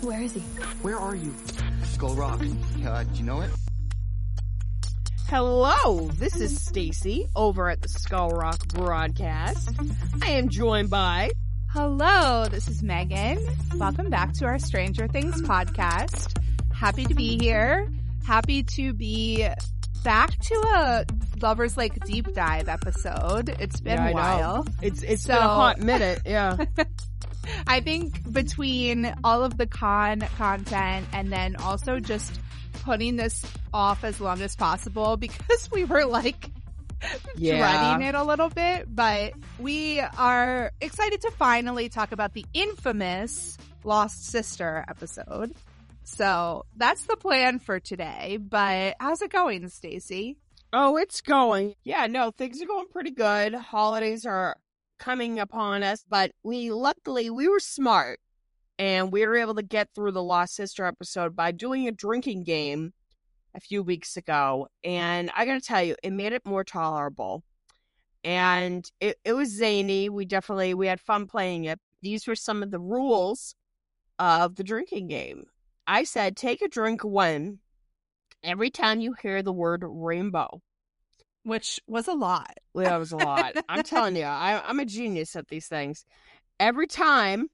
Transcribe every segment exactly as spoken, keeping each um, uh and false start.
Where is he? Where are you? Skull Rock. Uh, do you know it? Hello, this is Stacy over at the Skull Rock broadcast. I am joined by... Hello, this is Megan. Welcome back to our Stranger Things podcast. Happy to be here. Happy to be back to a Lovers Lake deep dive episode. It's been Yeah, a I while. know. It's It's So- been a hot minute, yeah. I think between all of the con content and then also just putting this off as long as possible because we were like Yeah. dreading it a little bit, but we are excited to finally talk about the infamous Lost Sister episode. So that's the plan for today, but how's it going, Stacey? Oh, it's going. Yeah, no, things are going pretty good. Holidays are coming upon us, but we luckily, we were smart and we were able to get through the Lost Sister episode by doing a drinking game a few weeks ago. And I gotta tell you, it made it more tolerable. And it, it was zany. We definitely, we had fun playing it. These were some of the rules of the drinking game. I said, take a drink when every time you hear the word rainbow. Which was a lot. Well, that was a lot. I'm telling you, I, I'm a genius at these things. Every time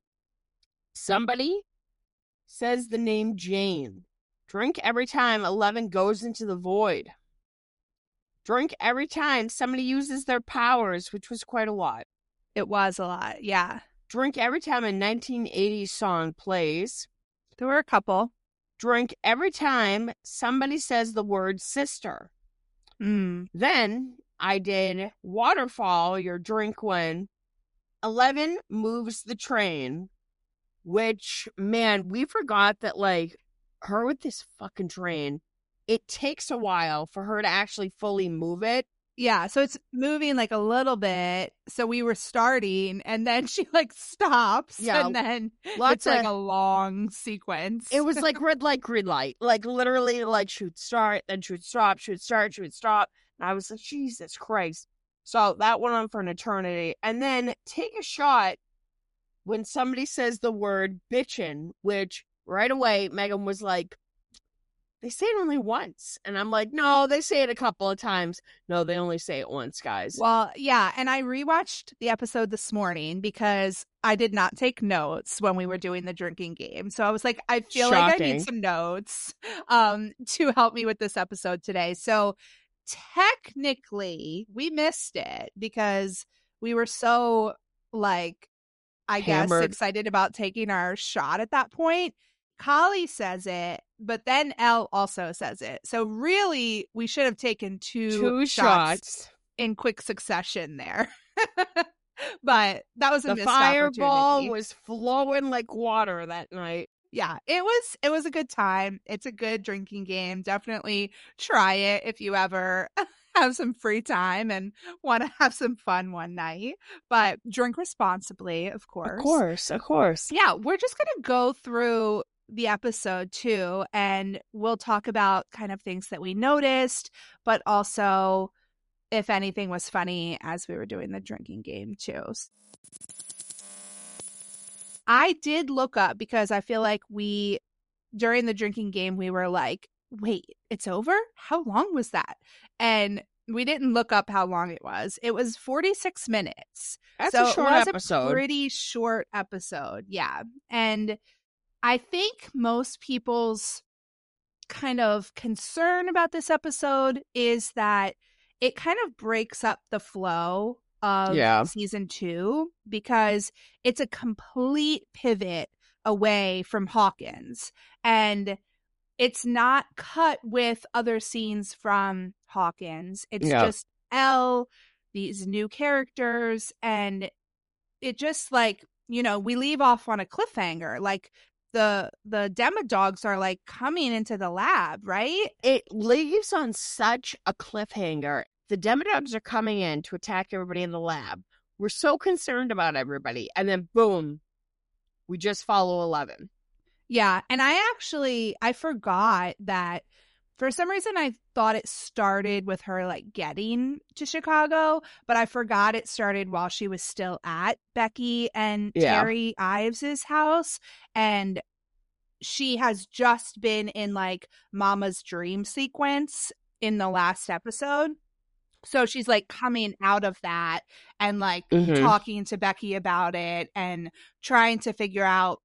somebody says the name Jane, drink every time Eleven goes into the void. Drink every time somebody uses their powers, which was quite a lot. It was a lot, yeah. Drink every time a nineteen eighties song plays. There were a couple. Drink every time somebody says the word sister. Mm. Then I did waterfall your drink when Eleven moves the train, which, man, we forgot that, like, her with this fucking train, it takes a while for her to actually fully move it. Yeah, so it's moving like a little bit. So we were starting and then she like stops Yeah, and then lots it's like of- a long sequence. It was like red light, green light. Like, literally, like, she would start, then she would stop, she would start, she would stop. And I was like, Jesus Christ. So that went on for an eternity. And then take a shot when somebody says the word bitchin', which right away Megan was like, they say it only once. And I'm like, no, they say it a couple of times. No, they only say it once, guys. Well, yeah, and I rewatched the episode this morning because I did not take notes when we were doing the drinking game. So I was like, I feel like I Shocking. need some notes um to help me with this episode today. So technically, we missed it because we were so like I Hammered. guess excited about taking our shot at that point. Kali says it, but then Elle also says it. So really, we should have taken two, Two shots, shots. in quick succession there. But that was a The missed fireball opportunity. was flowing like water that night. Yeah, it was it was a good time. It's a good drinking game. Definitely try it if you ever have some free time and want to have some fun one night. But drink responsibly, of course. Of course, of course. Yeah, we're just going to go through the episode too, and we'll talk about kind of things that we noticed, but also if anything was funny as we were doing the drinking game too. I did look up because I feel like we, during the drinking game, we were like, wait, it's over? How long was that? And we didn't look up how long it was. It was forty-six minutes. That's so a short it was episode. a pretty short episode. Yeah. And I think most people's kind of concern about this episode is that it kind of breaks up the flow of Yeah. season two because it's a complete pivot away from Hawkins. And it's not cut with other scenes from Hawkins. It's Yeah. just Elle, these new characters, and it just like, you know, we leave off on a cliffhanger. Like the the Demodogs are like coming into the lab, right? It leaves on such a cliffhanger. The Demodogs are coming in to attack everybody in the lab. We're so concerned about everybody. And then boom, we just follow Eleven. Yeah, and I actually I forgot that for some reason I thought it started with her like getting to Chicago, but I forgot it started while she was still at Becky and Yeah. Terry Ives's house. And she has just been in like Mama's dream sequence in the last episode. So she's like coming out of that and like Mhm. talking to Becky about it and trying to figure out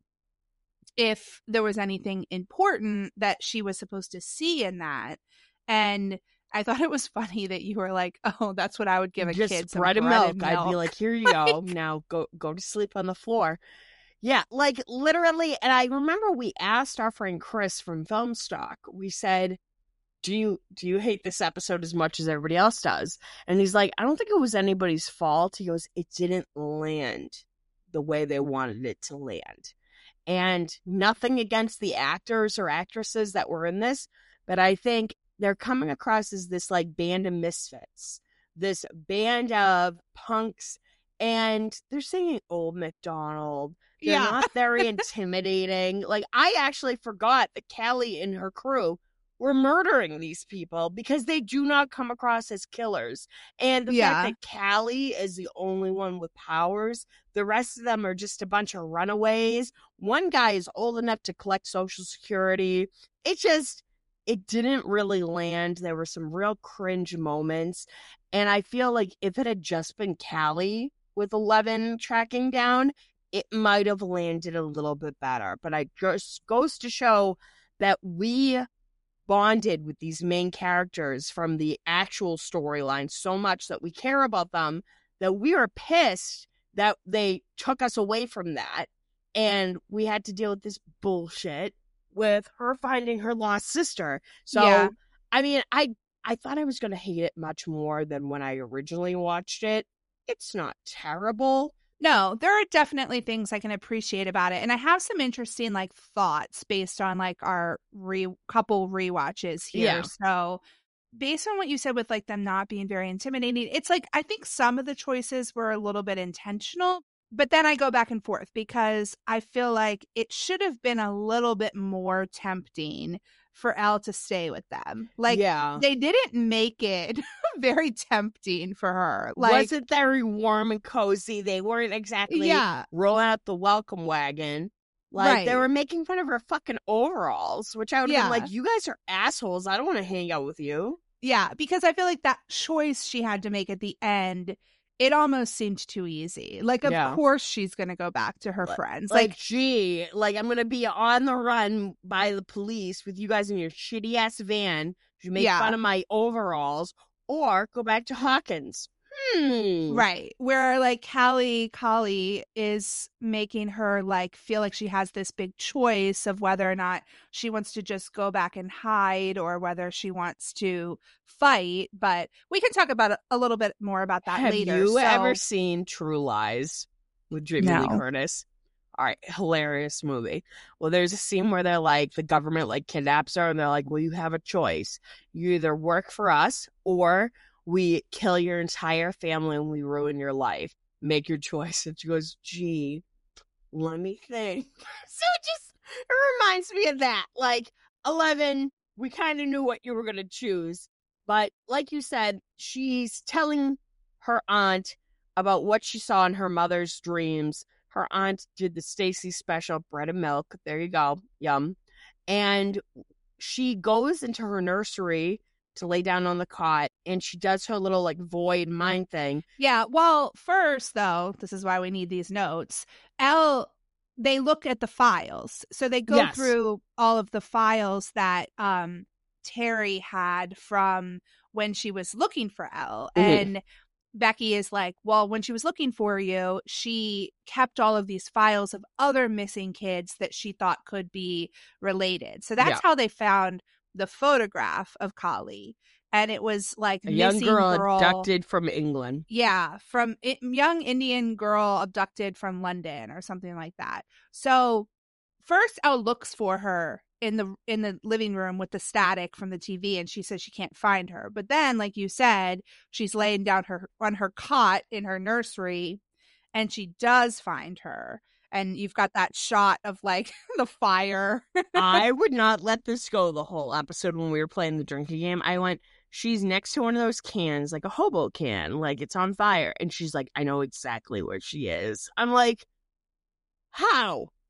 if there was anything important that she was supposed to see in that. And I thought it was funny that you were like, oh, that's what I would give a Just kid, some bread and bread milk. I'd be like, here you go. Now go go to sleep on the floor. Yeah, like literally. And I remember we asked our friend Chris from Filmstock. We said, do you do you hate this episode as much as everybody else does? And he's like, I don't think it was anybody's fault. He goes, it didn't land the way they wanted it to land. And nothing against the actors or actresses that were in this, but I think they're coming across as this like band of misfits, this band of punks, and they're singing Old MacDonald. They're Yeah. not very intimidating. Like, I actually forgot that Callie and her crew were murdering these people because they do not come across as killers. And the Yeah. fact that Callie is the only one with powers, the rest of them are just a bunch of runaways. One guy is old enough to collect Social Security. It just, it didn't really land. There were some real cringe moments. And I feel like if it had just been Callie with Eleven tracking down, it might have landed a little bit better. But it just goes to show that we bonded with these main characters from the actual storyline so much that we care about them, that we were pissed that they took us away from that. And we had to deal with this bullshit with her finding her lost sister. So, Yeah. I mean, I I thought I was going to hate it much more than when I originally watched it. It's not terrible. No, there are definitely things I can appreciate about it. And I have some interesting like thoughts based on like our re couple rewatches here. Yeah. So based on what you said with like them not being very intimidating, it's like I think some of the choices were a little bit intentional, but then I go back and forth because I feel like it should have been a little bit more tempting for Elle to stay with them. Like yeah. they didn't make it very tempting for her. Like wasn't very warm and cozy. They weren't exactly Yeah. rolling out the welcome wagon. Like, they Right. were making fun of her fucking overalls, which I would have Yeah. been like, you guys are assholes. I don't want to hang out with you. Yeah, because I feel like that choice she had to make at the end, it almost seemed too easy. Like, of Yeah. course she's going to go back to her Like- friends. Like, Like, gee, like, I'm going to be on the run by the police with you guys in your shitty ass van. You make Yeah. fun of my overalls, or go back to Hawkins. Hmm. right. Where, like, Callie Collie is making her, like, feel like she has this big choice of whether or not she wants to just go back and hide or whether she wants to fight. But we can talk about it a little bit more about that Have later. you So- ever seen True Lies with Jamie Lee No. Curtis? All right, hilarious movie. Well, there's a scene where they're like, the government like kidnaps her, and they're like, well, you have a choice. You either work for us, or we kill your entire family and we ruin your life. Make your choice. And she goes, gee, let me think. So it just, it reminds me of that. Like, Eleven, we kind of knew what you were going to choose. But like you said, she's telling her aunt about what she saw in her mother's dreams. Her aunt did the Stacy special, bread and milk. There you go. Yum. And she goes into her nursery to lay down on the cot, and she does her little like void mind thing. Yeah. Well, first, though, this is why we need these notes. Elle, they look at the files. So they go Yes. through all of the files that um, Terry had from when she was looking for Elle. Mhm. And Becky is like, well, when she was looking for you, she kept all of these files of other missing kids that she thought could be related. So that's Yeah. how they found the photograph of Collie. And it was like A young missing girl, girl abducted from England. Yeah, from I- young Indian girl abducted from London or something like that. So first Elle looks for her in the in the living room with the static from the T V, and she says she can't find her. But then, like you said, she's laying down her on her cot in her nursery, and she does find her. And you've got that shot of like the fire. I would not let this go the whole episode when we were playing the drinking game. I went, she's next to one of those cans, like a hobo can, like it's on fire. And she's like, I know exactly where she is. I'm like, how?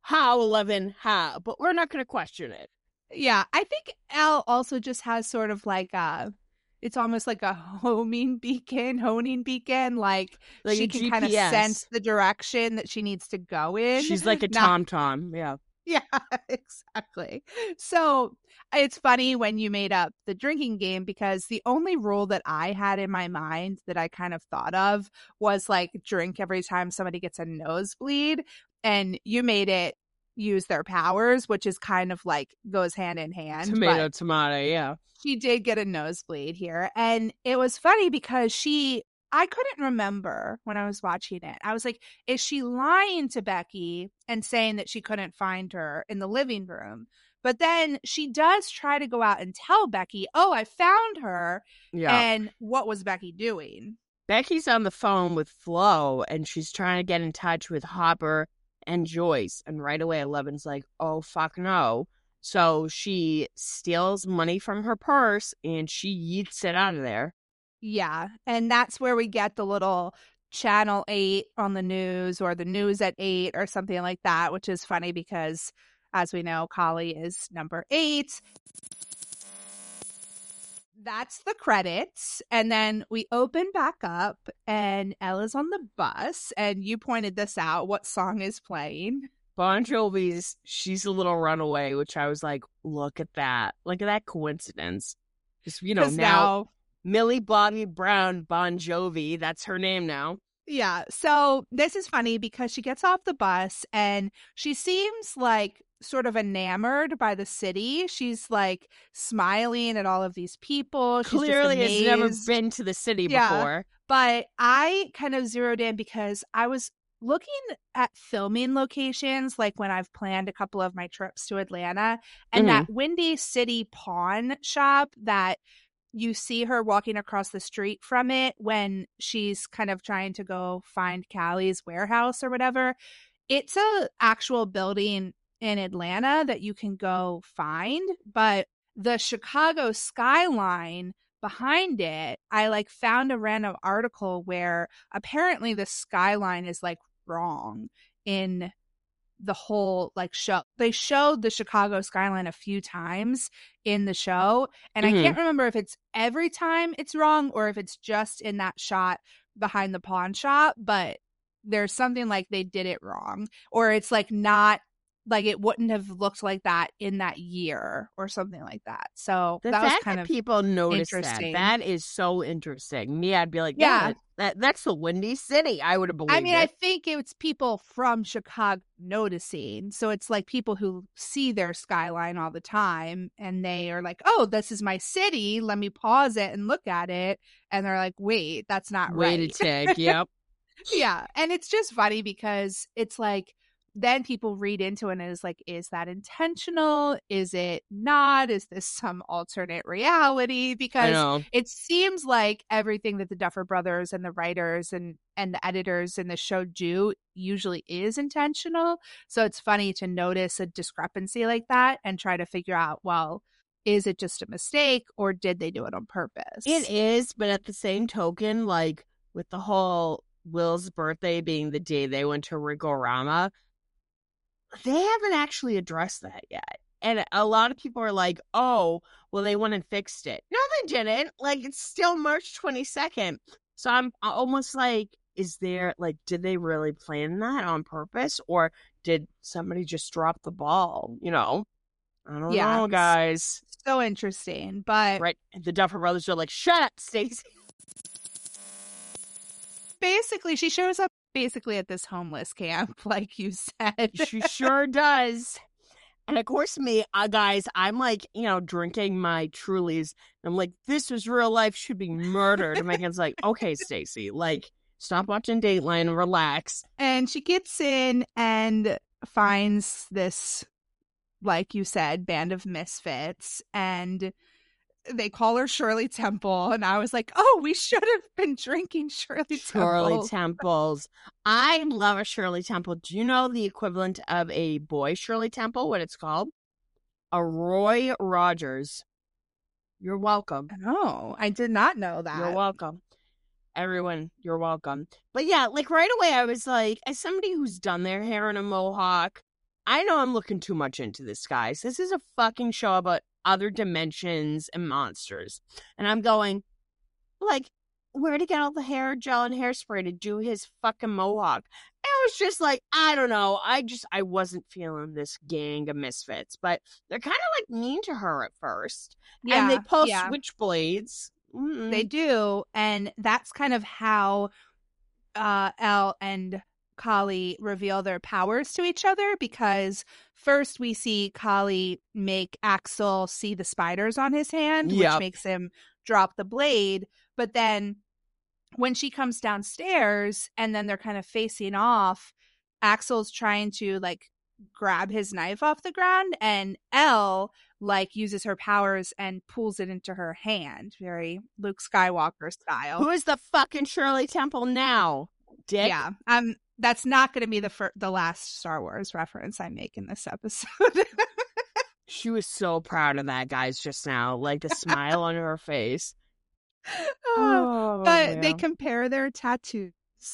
how, Eleven, how? But we're not going to question it. Yeah, I think Elle also just has sort of like a, it's almost like a homing beacon, honing beacon. Like, Like she a can kind of G P S. sense the direction that she needs to go in. She's like a Not- tom-tom, yeah. Yeah, exactly. So it's funny when you made up the drinking game, because the only rule that I had in my mind that I kind of thought of was like drink every time somebody gets a nosebleed, and you made it use their powers, which is kind of like goes hand in hand. Tomato, but tomato, yeah. she did get a nosebleed here. And it was funny because she, I couldn't remember when I was watching it. I was like, is she lying to Becky and saying that she couldn't find her in the living room? But then she does try to go out and tell Becky, oh, I found her. Yeah. And what was Becky doing? Becky's on the phone with Flo, and she's trying to get in touch with Hopper and Joyce. And right away, Eleven's like, oh, fuck no. So she steals money from her purse, and she yeets it out of there. Yeah. And that's where we get the little Channel eight on the news, or the news at eight, or something like that, which is funny because, as we know, Kali is number eight. That's the credits. And then we open back up, and Ella's on the bus. And you pointed this out. What song is playing? Bon Jovi's She's a Little Runaway, which I was like, look at that. Look at that coincidence. Just, you know, now, now Millie Bobby Brown Bon Jovi, that's her name now. Yeah. So this is funny because she gets off the bus and she seems like sort of enamored by the city. She's like smiling at all of these people. She's Clearly just has never amazed. been to the city Yeah. before. But I kind of zeroed in because I was looking at filming locations, like when I've planned a couple of my trips to Atlanta, and Mhm. that Windy City pawn shop that you see her walking across the street from it when she's kind of trying to go find Callie's warehouse or whatever. It's a actual building in Atlanta that you can go find, but the Chicago skyline behind it, I like found a random article where apparently the skyline is like wrong in the whole like show. They showed the Chicago skyline a few times in the show, and Mhm. I can't remember if it's every time it's wrong or if it's just in that shot behind the pawn shop, but there's something like they did it wrong, or it's like not like it wouldn't have looked like that in that year or something like that. So The that was fact kind that of people notice that, interesting. that is so interesting. Me, I'd be like, yeah, Yeah. that, that's the Windy City. I would have believed I mean, I it. think it's people from Chicago noticing. So it's like people who see their skyline all the time and they are like, oh, this is my city. Let me pause it and look at it. And they're like, wait, that's not Way right. to take, yep. Yeah. And it's just funny because it's like, then people read into it and it's like, is that intentional? Is it not? Is this some alternate reality? I Because know. it seems like everything that the Duffer Brothers and the writers and, and the editors in the show do usually is intentional. So it's funny to notice a discrepancy like that and try to figure out, well, is it just a mistake or did they do it on purpose? It is, but at the same token, like with the whole Will's birthday being the day they went to Rigorama, they haven't actually addressed that yet. And a lot of people are like, oh, well, they went and fixed it. No, they didn't. Like, it's still March twenty-second. So I'm almost like, is there, like, did they really plan that on purpose? Or did somebody just drop the ball? You know? I don't Yeah, know, it's guys. So interesting. But Right? The Duffer Brothers are like, shut up, Stacey. basically, she shows up basically at this homeless camp, like you said. She sure does. And of course, me, uh, guys, I'm like, you know, drinking my Trulies. I'm like, this was real life, should be murdered. And Megan's like, okay, Stacey, like, stop watching Dateline and relax. And she gets in and finds this, like you said, band of misfits. And they call her Shirley Temple. And I was like, oh, we should have been drinking Shirley Shirley Temple. Temples. I love a Shirley Temple. Do you know the equivalent of a boy Shirley Temple, what it's called? A Roy Rogers. You're welcome. Oh, I did not know that. You're welcome. Everyone, you're welcome. But yeah, like right away, I was like, as somebody who's done their hair in a mohawk, I know I'm looking too much into this, guys. This is a fucking show about other dimensions and monsters. And I'm going, like, where to get all the hair gel and hairspray to do his fucking mohawk? And I was just like, I don't know. I just, I wasn't feeling this gang of misfits. But they're kind of like mean to her at first. Yeah, and they pull yeah. switchblades. Mm-mm. They do. And that's kind of how uh, Elle and Kali reveal their powers to each other, because first we see Kali make Axel see the spiders on his hand, Yep. which makes him drop the blade. But then when she comes downstairs and then they're kind of facing off, Axel's trying to like grab his knife off the ground, and Elle like uses her powers and pulls it into her hand, very Luke Skywalker style. Who is the fucking Shirley Temple now, dick? Yeah, um, that's not going to be the fir- the last Star Wars reference I make in this episode. She was so proud of that, guys, just now. Like the smile on her face. Oh, but man. they compare their tattoos.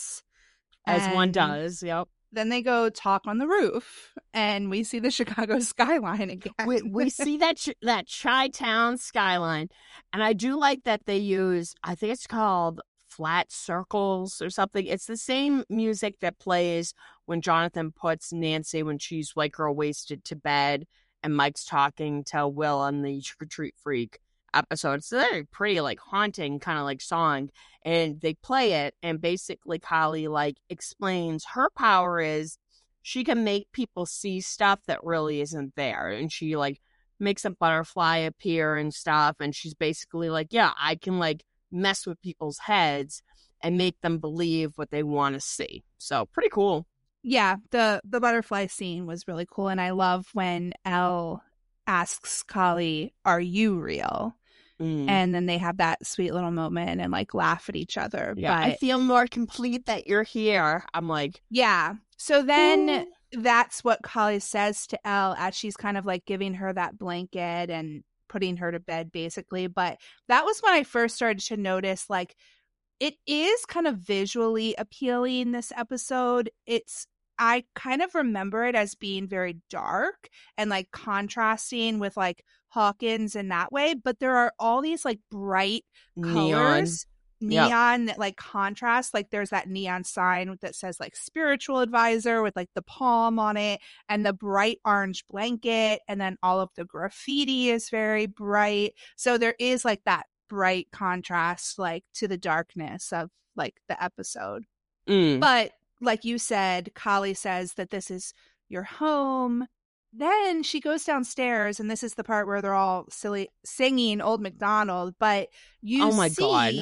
As one And does, yep. Then they go talk on the roof, and we see the Chicago skyline again. We we see that ch- that Chi-Town skyline, and I do like that they use, I think it's called Flat Circles or something. It's the same music that plays when Jonathan puts Nancy, when she's like girl wasted, to bed, and Mike's talking to Will on the Trick or Treat Freak episode. So they're pretty like haunting kind of like song, and they play it, and basically Kali like explains her power is she can make people see stuff that really isn't there, and she like makes a butterfly appear and stuff, and she's basically like, yeah, I can like mess with people's heads and make them believe what they want to see. So pretty cool. Yeah, the the butterfly scene was really cool, and I love when Elle asks Kali, "Are you real?" Mm. And then they have that sweet little moment and like laugh at each other. Yeah, but I feel more complete that you're here. I'm like, yeah. So then ooh. That's what Kali says to Elle as she's kind of like giving her that blanket and putting her to bed, basically. But that was when I first started to notice, like, it is kind of visually appealing, this episode. It's, I kind of remember it as being very dark and like contrasting with like Hawkins in that way. But there are all these like bright colors. Neon, yep, that like contrast. Like there's that neon sign that says like spiritual advisor with like the palm on it, and the bright orange blanket, and then all of the graffiti is very bright. So there is like that bright contrast like to the darkness of like the episode. Mm. But like you said, Kali says that this is your home. Then she goes downstairs, and this is the part where they're all silly singing Old MacDonald. But you oh my see, God.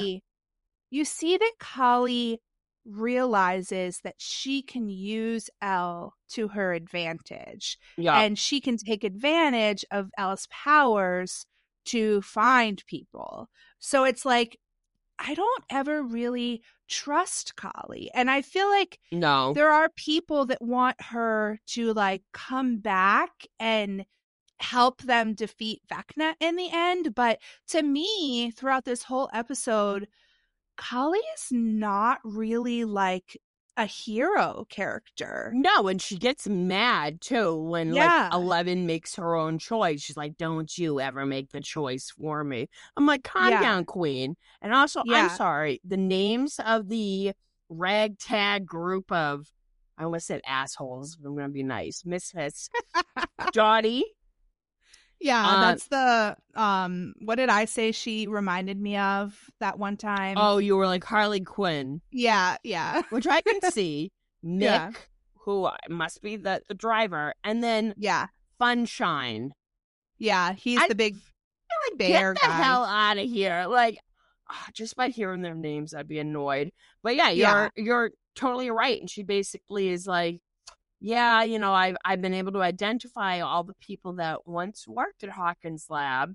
you see that Kali realizes that she can use Elle to her advantage. Yeah. And she can take advantage of Elle's powers to find people. So it's like, I don't ever really trust Kali. And I feel like no, there are people that want her to like come back and help them defeat Vecna in the end. But to me, throughout this whole episode, Kali is not really like a hero character. No, and she gets mad too when Yeah. like Eleven makes her own choice. She's like, "Don't you ever make the choice for me." I'm like, "Calm Yeah. down, Queen." And also, Yeah. I'm sorry, the names of the ragtag group of, I almost said assholes, but I'm gonna be nice. Misfits. Dottie. Yeah, Uh, that's the um what did I say she reminded me of that one time? Oh, you were like Harley Quinn, yeah, yeah. which I can see. Mick, Yeah. who must be the, the driver, and then Yeah. Funshine. Yeah, he's I- the big Like, bear get the guy. hell out of here! Like, ah, just by hearing their names, I'd be annoyed. But yeah, you're Yeah. you're totally right. And she basically is like, yeah, you know, I've I've been able to identify all the people that once worked at Hawkins Lab,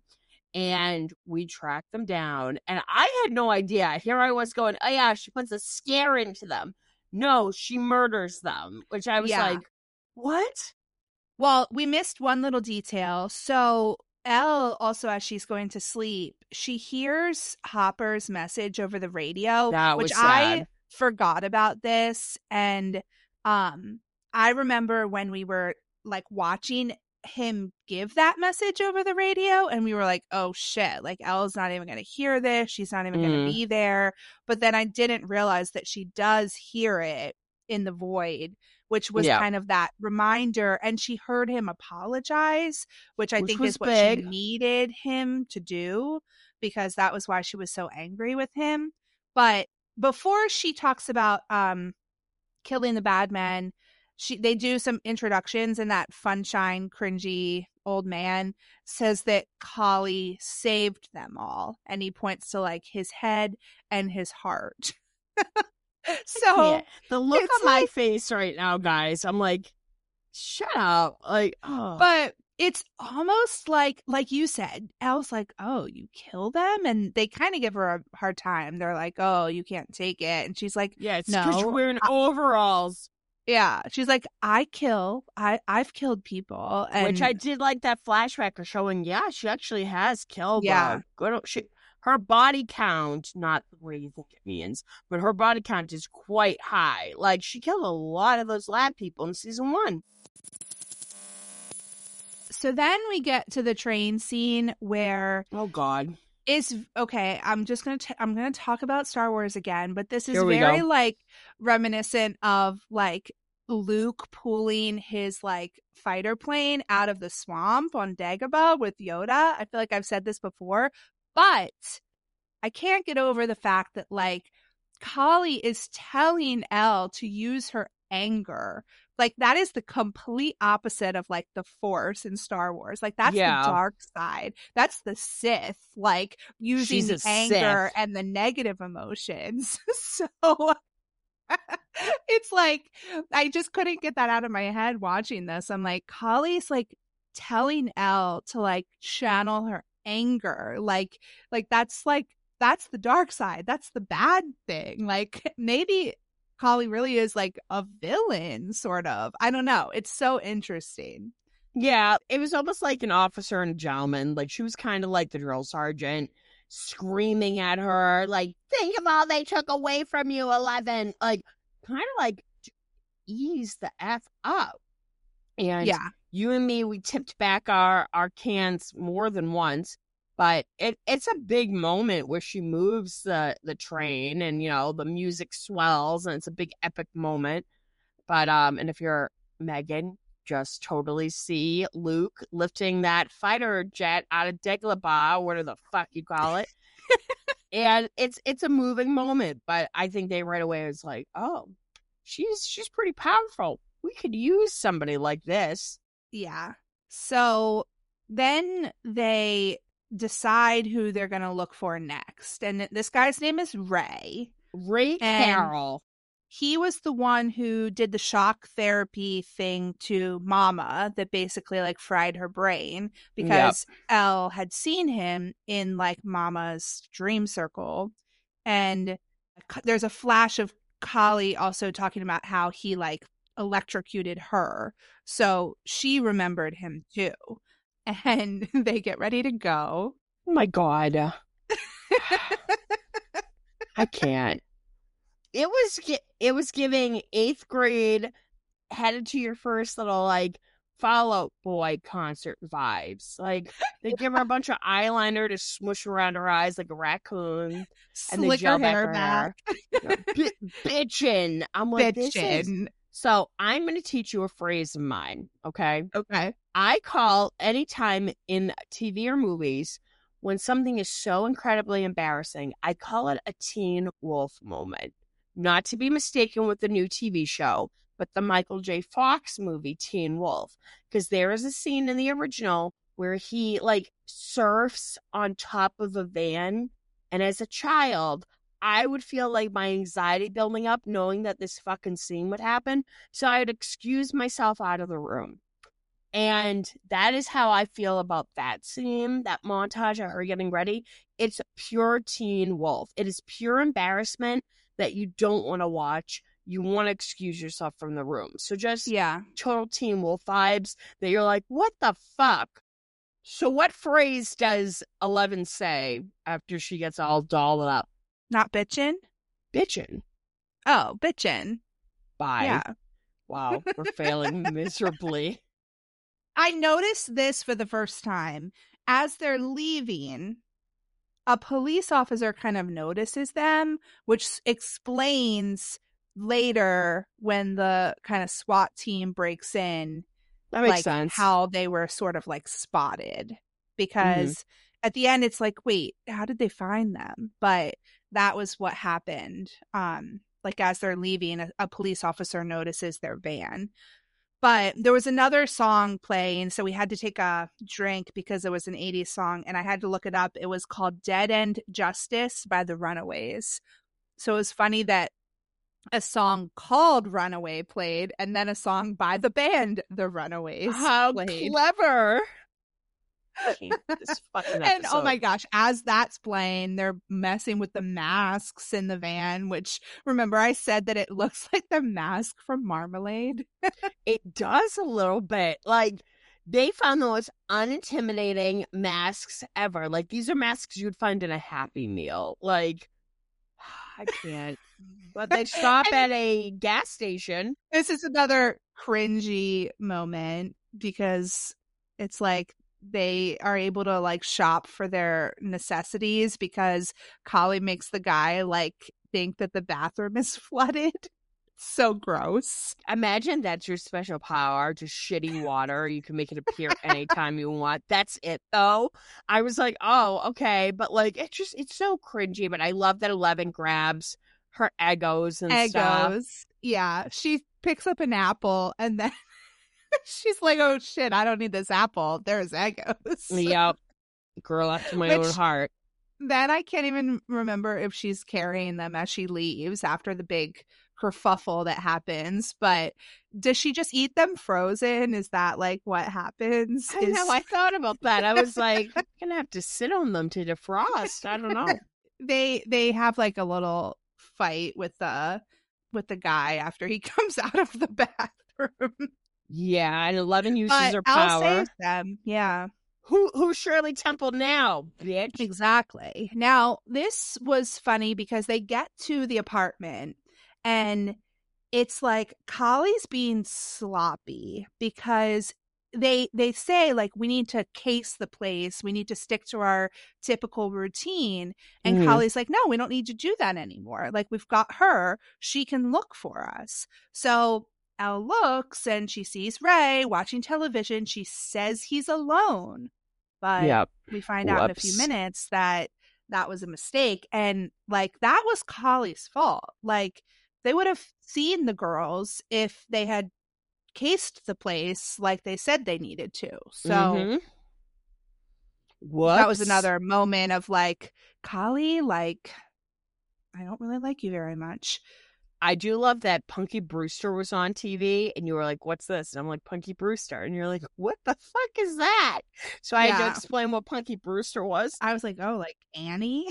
and we tracked them down. And I had no idea. Here I was going, oh yeah, she puts a scare into them. No, she murders them, which I was Yeah. like, what? Well, we missed one little detail. So Elle, also as she's going to sleep, she hears Hopper's message over the radio, That which was sad. I forgot about this. And um, I remember when we were like watching him give that message over the radio, and we were like, oh shit, like Elle's not even going to hear this, she's not even mm. going to be there. But then I didn't realize that she does hear it in the void, which was yeah. kind of that reminder. And she heard him apologize, which I which think is what big. she needed him to do, because that was why she was so angry with him. But before she talks about um killing the bad men, She they do some introductions, and that funshine, cringy old man says that Kali saved them all, and he points to like his head and his heart. So the look on like, my face right now, guys, I'm like, shut up, like, oh. But it's almost like, like you said, Elle's like, oh, you kill them, and they kind of give her a hard time. They're like, oh, you can't take it, and she's like, yeah, it's because no, you're wearing I- overalls. Yeah, she's like, I kill, I, I've killed people. And which I did like that flashback of showing, yeah, she actually has killed yeah. them. Good, she, her body count, not the way you think it means, but her body count is quite high. Like, she killed a lot of those lab people in season one. So then we get to the train scene where... Oh, God. Is okay. I'm just gonna t- I'm gonna talk about Star Wars again, but this is very go. like reminiscent of like Luke pulling his like fighter plane out of the swamp on Dagobah with Yoda. I feel like I've said this before, but I can't get over the fact that like Kali is telling Elle to use her anger. Like, that is the complete opposite of, like, the Force in Star Wars. Like, that's yeah. the dark side. That's the Sith, like, using the anger Sith. and the negative emotions. So, it's like, I just couldn't get that out of my head watching this. I'm like, Kali's, like, telling Elle to, like, channel her anger. Like, like, that's, like, that's the dark side. That's the bad thing. Like, maybe... Kali really is like a villain, sort of. I don't know. It's so interesting. Yeah, it was almost like an officer and a gentleman. Like, she was kind of like the drill sergeant, screaming at her, like, think of all they took away from you, Eleven. Like, kind of like, ease the F up. And yeah. you and me, we tipped back our, our cans more than once. But it it's a big moment where she moves the, the train, and, you know, the music swells, and it's a big epic moment. But, um, and if you're Megan, just totally see Luke lifting that fighter jet out of Dagobah, whatever the fuck you call it. And it's it's a moving moment, but I think they right away was like, oh, she's she's pretty powerful. We could use somebody like this. Yeah. So then they... decide who they're going to look for next. And this guy's name is Ray. Ray Carroll. He was the one who did the shock therapy thing to Mama that basically like fried her brain, because yep. Elle had seen him in like Mama's dream circle. And there's a flash of Kali also talking about how he like electrocuted her. So she remembered him too. And they get ready to go. Oh my God. I can't. It was it was giving eighth grade, headed to your first little like Fall Out Boy concert vibes. Like, they give her a bunch of eyeliner to smush around her eyes like a raccoon. Slick and they gel her hair back. back. B- bitchin'. I'm like, bitchin'. This is... So I'm going to teach you a phrase of mine, okay? Okay. I call any time in T V or movies when something is so incredibly embarrassing, I call it a Teen Wolf moment. Not to be mistaken with the new T V show, but the Michael J. Fox movie, Teen Wolf. Because there is a scene in the original where he, like, surfs on top of a van. And as a child, I would feel like my anxiety building up knowing that this fucking scene would happen. So I would excuse myself out of the room. And that is how I feel about that scene, that montage of her getting ready. It's pure Teen Wolf. It is pure embarrassment that you don't want to watch. You want to excuse yourself from the room. So just yeah, total Teen Wolf vibes that you're like, what the fuck? So what phrase does Eleven say after she gets all dolled up? Not bitchin'? Bitchin'. Oh, bitchin'. Bye. Yeah. Wow, we're failing miserably. I noticed this for the first time. As they're leaving, a police officer kind of notices them, which explains later when the kind of SWAT team breaks in, That makes like sense. how they were sort of like spotted. Because mm-hmm. at the end, it's like, wait, how did they find them? But that was what happened. Um, like as they're leaving, a, a police officer notices their van. But there was another song playing, so we had to take a drink because it was an eighties song, and I had to look it up. It was called Dead End Justice by the Runaways. So it was funny that a song called Runaway played, and then a song by the band The Runaways How played. Clever! This fucking and oh my gosh, as that's playing, they're messing with the masks in the van, which, remember I said that it looks like the mask from Marmalade? It does a little bit. Like, they found the most unintimidating masks ever. Like, these are masks you'd find in a Happy Meal. Like, I can't. But they stop at a gas station. This is another cringy moment because it's like they are able to like shop for their necessities because Kali makes the guy like think that the bathroom is flooded. So gross. Imagine that's your special power, just shitty water. You can make it appear anytime you want. That's it, though. I was like, oh, okay. But, like, it's just, it's so cringy. But I love that Eleven grabs her Eggos and Eggos. stuff. Yeah. She picks up an apple and then she's like, oh, shit, I don't need this apple. There's Eggos. Yep. Girl after my Which, own heart. Then I can't even remember if she's carrying them as she leaves after the big kerfuffle that happens, but does she just eat them frozen? Is that like what happens? I know, I thought about that. I was like, I'm gonna have to sit on them to defrost. I don't know. they they have like a little fight with the with the guy after he comes out of the bathroom. Yeah, and Eleven uses but her power. I'll save them. Yeah. Who who's Shirley Temple now, bitch? Exactly. Now, this was funny because they get to the apartment and it's like Kali's being sloppy because they they say like we need to case the place, we need to stick to our typical routine, and mm. Kali's like, no, we don't need to do that anymore. Like we've got her, she can look for us. So Elle looks and she sees Ray watching television. She says he's alone, but yep. we find Whoops. out in a few minutes that that was a mistake, and like that was Kali's fault. Like they would have seen the girls if they had cased the place like they said they needed to. So mm-hmm. that was another moment of like, Kali, like, I don't really like you very much. I do love that Punky Brewster was on T V and you were like, what's this? And I'm like, Punky Brewster. And you're like, what the fuck is that? So I yeah. had to explain what Punky Brewster was. I was like, oh, like Annie?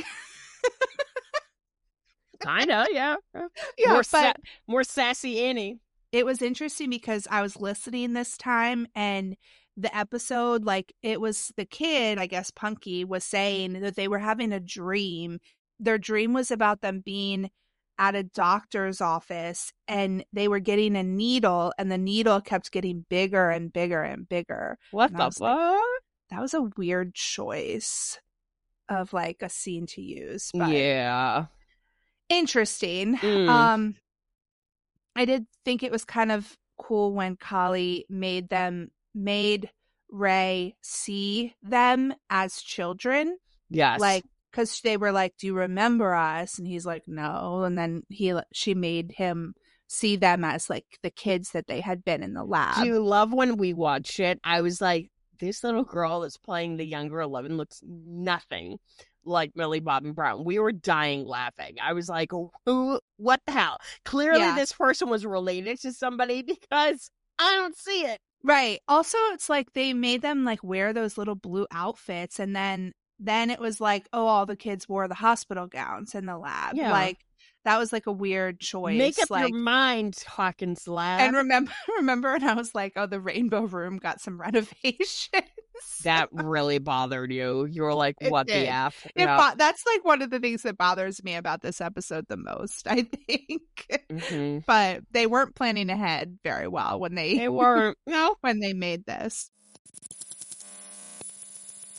Kind of, yeah. Yeah, more, but sa- more sassy Annie. It was interesting because I was listening this time and the episode, like it was the kid, I guess Punky, was saying that they were having a dream. Their dream was about them being at a doctor's office and they were getting a needle and the needle kept getting bigger and bigger and bigger. What and the fuck? Like, that was a weird choice of like a scene to use. But yeah. Interesting. Mm. Um, I did think it was kind of cool when Kali made them, made Ray see them as children. Yes. Like, because they were like, do you remember us? And he's like, no. And then he, she made him see them as like the kids that they had been in the lab. Do you love when we watched it? I was like, this little girl that's playing the younger Eleven looks nothing like Millie Bobby Brown. We were dying laughing. I was like, who, what the hell? Clearly yeah. this person was related to somebody because I don't see it. Right. Also, it's like they made them like wear those little blue outfits and then then it was like, oh, all the kids wore the hospital gowns in the lab. Yeah. Like that was like a weird choice. Make up like, your mind, Hawkins Lab. And remember, remember, and I was like, oh, the Rainbow Room got some renovations. That really bothered you. You were like, what the F? It yeah. bo- that's like one of the things that bothers me about this episode the most, I think. Mm-hmm. But they weren't planning ahead very well when they, they weren't, no, when they made this.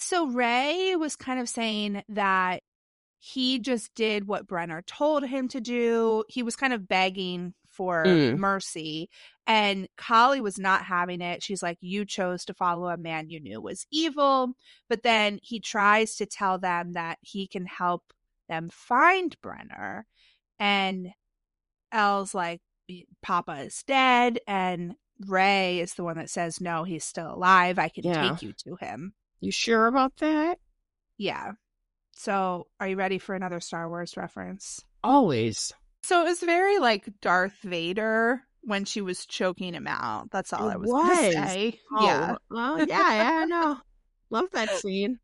So Ray was kind of saying that he just did what Brenner told him to do. He was kind of begging for Mm. mercy. And Kali was not having it. She's like, you chose to follow a man you knew was evil. But then he tries to tell them that he can help them find Brenner. And Elle's like, Papa is dead. And Ray is the one that says, no, he's still alive. I can Yeah. take you to him. You sure about that? Yeah. So are you ready for another Star Wars reference? Always. So it was very like Darth Vader when she was choking him out. That's all It I was, was. going to say. Oh, Yeah. well, yeah, yeah, no. Love that scene.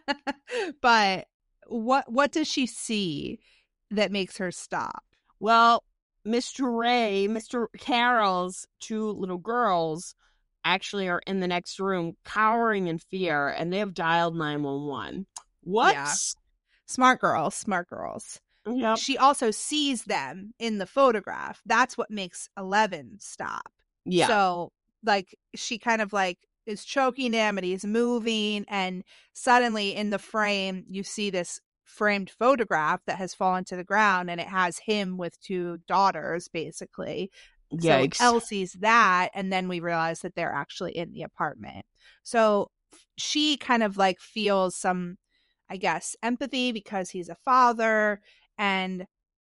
But what what does she see that makes her stop? Well, Mister Ray, Mister Carol's two little girls actually are in the next room cowering in fear, and they have dialed nine one one. What? Yeah. Smart girls, smart girls. Yep. She also sees them in the photograph. That's what makes Eleven stop. Yeah. So, like, she kind of, like, is choking him and he's moving. And suddenly in the frame, you see this framed photograph that has fallen to the ground. And it has him with two daughters, basically. Yikes. So Elle sees that. And then we realize that they're actually in the apartment. So she kind of, like, feels some, I guess, empathy because he's a father. And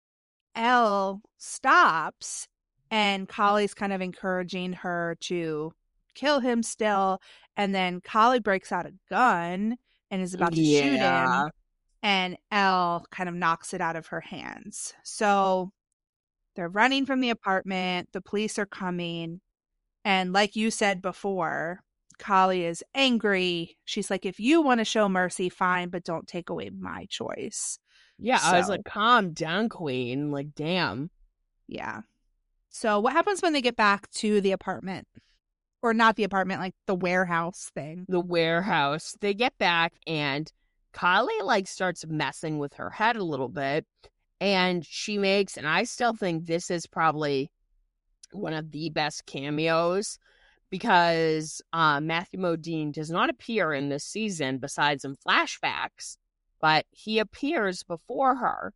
Elle stops, and Kali's kind of encouraging her to kill him still. And then Kali breaks out a gun and is about to Yeah. shoot him. And Elle kind of knocks it out of her hands. So they're running from the apartment. The police are coming. And like you said before, Kali is angry. She's like, if you want to show mercy, fine, but don't take away my choice. Yeah, I was So- like, calm down, queen. Like, damn. Yeah. So what happens when they get back to the apartment? Or not the apartment, like the warehouse thing. The warehouse. They get back, and Kylie, like, starts messing with her head a little bit. And she makes, and I still think this is probably one of the best cameos, because uh, Matthew Modine does not appear in this season besides in flashbacks, but he appears before her.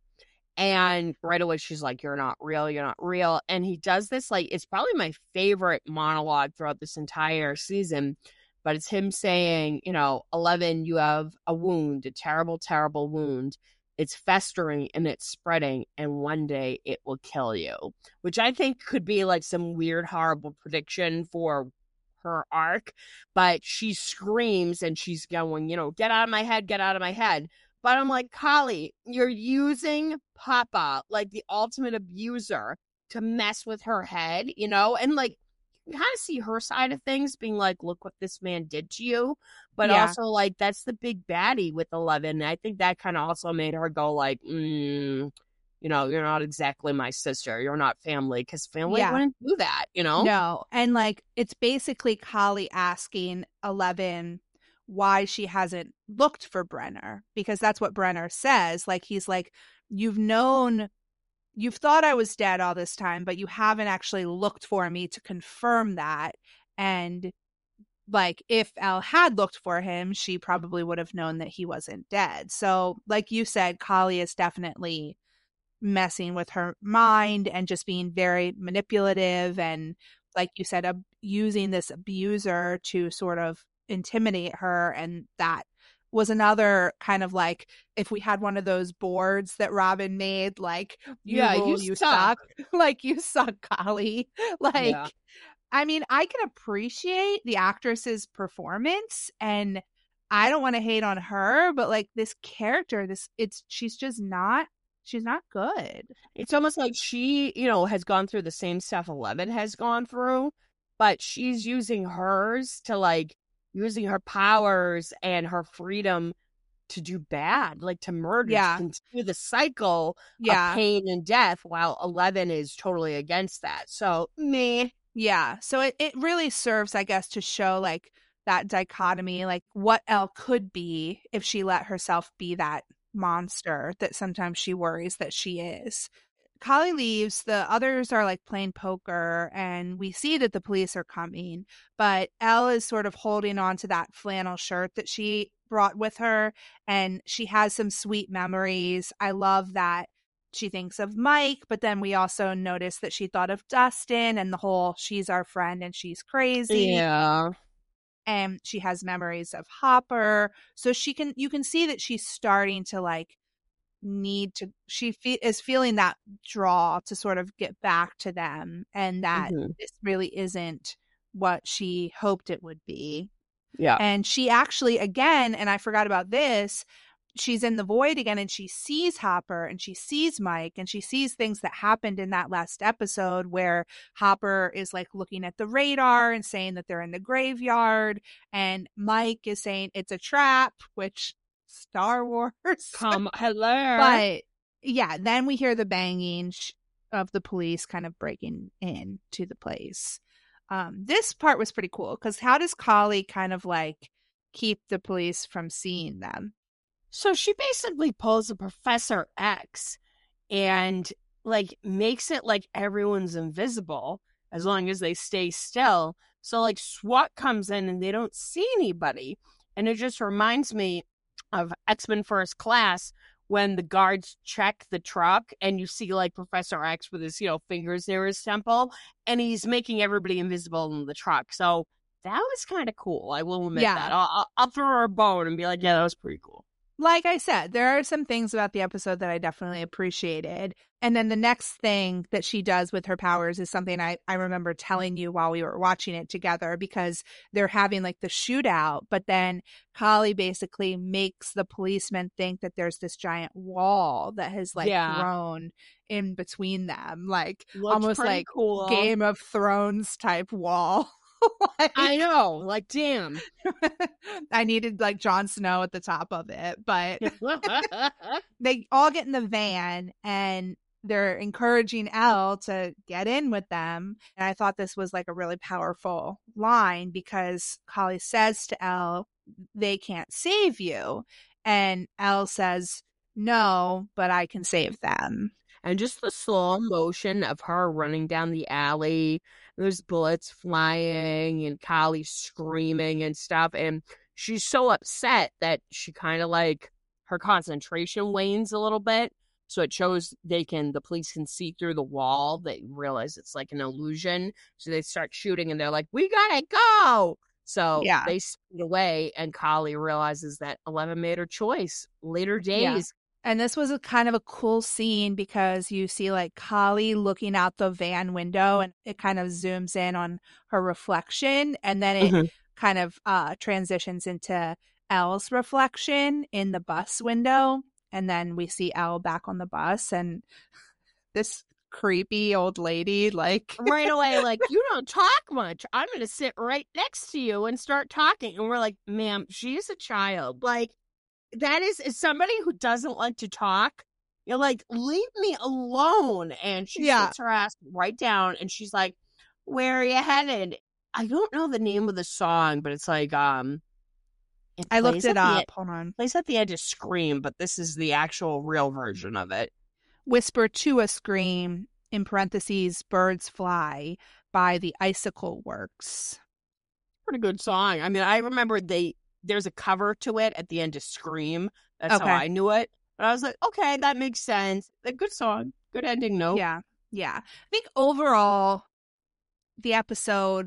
And right away, she's like, you're not real, you're not real. And he does this, like, it's probably my favorite monologue throughout this entire season, but it's him saying, you know, Eleven, you have a wound, a terrible, terrible wound. It's festering and it's spreading, and one day it will kill you, which I think could be like some weird, horrible prediction for her arc. But she screams and she's going, you know, get out of my head, get out of my head. But I'm like, Kali, you're using Papa, like the ultimate abuser, to mess with her head, you know? And like, you kind of see her side of things being like, look what this man did to you. But Yeah. also, like, that's the big baddie with Eleven. And I think that kind of also made her go like, mm, you know, you're not exactly my sister. You're not family, because family Yeah. wouldn't do that, you know? No. And like, it's basically Kali asking Eleven why she hasn't looked for Brenner, because that's what Brenner says. Like, he's like, you've known, you've thought I was dead all this time, but you haven't actually looked for me to confirm that. And like, if Elle had looked for him, she probably would have known that he wasn't dead. So like you said, Kali is definitely messing with her mind and just being very manipulative. And like you said, ab- using this abuser to sort of intimidate her. And that was another kind of like, if we had one of those boards that Robin made, like, you Yeah, rule, you you suck. suck. Like, you suck, Kali. Like, Yeah. I mean, I can appreciate the actress's performance, and I don't want to hate on her, but like, this character, this it's she's just not she's not good. It's almost like she, you know, has gone through the same stuff Eleven has gone through, but she's using hers to, like, using her powers and her freedom to do bad, like to murder, Yeah. to continue the cycle Yeah. of pain and death, while Eleven is totally against that. So, meh. Yeah. So it, it really serves, I guess, to show like that dichotomy, like what Elle could be if she let herself be that monster that sometimes she worries that she is. Kali leaves. The others are like playing poker, and we see that the police are coming. But Elle is sort of holding on to that flannel shirt that she brought with her, and she has some sweet memories. I love that she thinks of Mike, but then we also notice that she thought of Dustin and the whole she's our friend and she's crazy. Yeah. And she has memories of Hopper. So she can, you can see that she's starting to like need to, she fe- is feeling that draw to sort of get back to them, and that Mm-hmm. this really isn't what she hoped it would be. Yeah. And she actually, again, and I forgot about this, she's in the void again, and she sees Hopper and she sees Mike, and she sees things that happened in that last episode where Hopper is like looking at the radar and saying that they're in the graveyard, and Mike is saying it's a trap, which Star Wars. Come, hello. But yeah, then we hear the banging sh- of the police kind of breaking in to the place. Um, this part was pretty cool, because how does Kali kind of like keep the police from seeing them? So she basically pulls a Professor X and like makes it like everyone's invisible as long as they stay still. So like SWAT comes in and they don't see anybody. And it just reminds me of X-Men First Class when the guards check the truck and you see like Professor X with his, you know, fingers near his temple, and he's making everybody invisible in the truck. So that was kind of cool. I will admit Yeah. that. I'll, I'll, I'll throw her a bone and be like, yeah, that was pretty cool. Like I said, there are some things about the episode that I definitely appreciated. And then the next thing that she does with her powers is something I, I remember telling you while we were watching it together, because they're having like the shootout, but then Kali basically makes the policemen think that there's this giant wall that has like Yeah. grown in between them, like Looks almost pretty like cool. Game of Thrones type wall. Like, I know, like, damn. I needed like Jon Snow at the top of it, but they all get in the van and they're encouraging Elle to get in with them. And I thought this was like a really powerful line, because Kali says to Elle, they can't save you. And Elle says, no, but I can save them. And just the slow motion of her running down the alley, there's bullets flying and Kali screaming and stuff. And she's so upset that she kind of like, her concentration wanes a little bit. So it shows they can, the police can see through the wall. They realize it's like an illusion. So they start shooting and they're like, we gotta go. So Yeah. they speed away and Kali realizes that Eleven made her choice. Later days. Yeah. And this was a kind of a cool scene, because you see like Kali looking out the van window and it kind of zooms in on her reflection, and then it Mhm. kind of uh, transitions into Elle's reflection in the bus window. And then we see Elle back on the bus, and this creepy old lady like right away, like, you don't talk much. I'm going to sit right next to you and start talking. And we're like, ma'am, she's a child. Like, that is, is somebody who doesn't like to talk. You're like, leave me alone. And she Yeah. sits her ass right down and she's like, where are you headed? I don't know the name of the song, but it's like, um, it I looked plays it at the up. e- Hold on. plays at the end of Scream, but this is the actual real version of it. Whisper to a Scream, in parentheses, Birds Fly, by the Icicle Works. Pretty good song. I mean, I remember they, there's a cover to it at the end of Scream. That's Okay. how I knew it. But I was like, okay, that makes sense. A good song. Good ending note. Yeah. Yeah. I think overall, the episode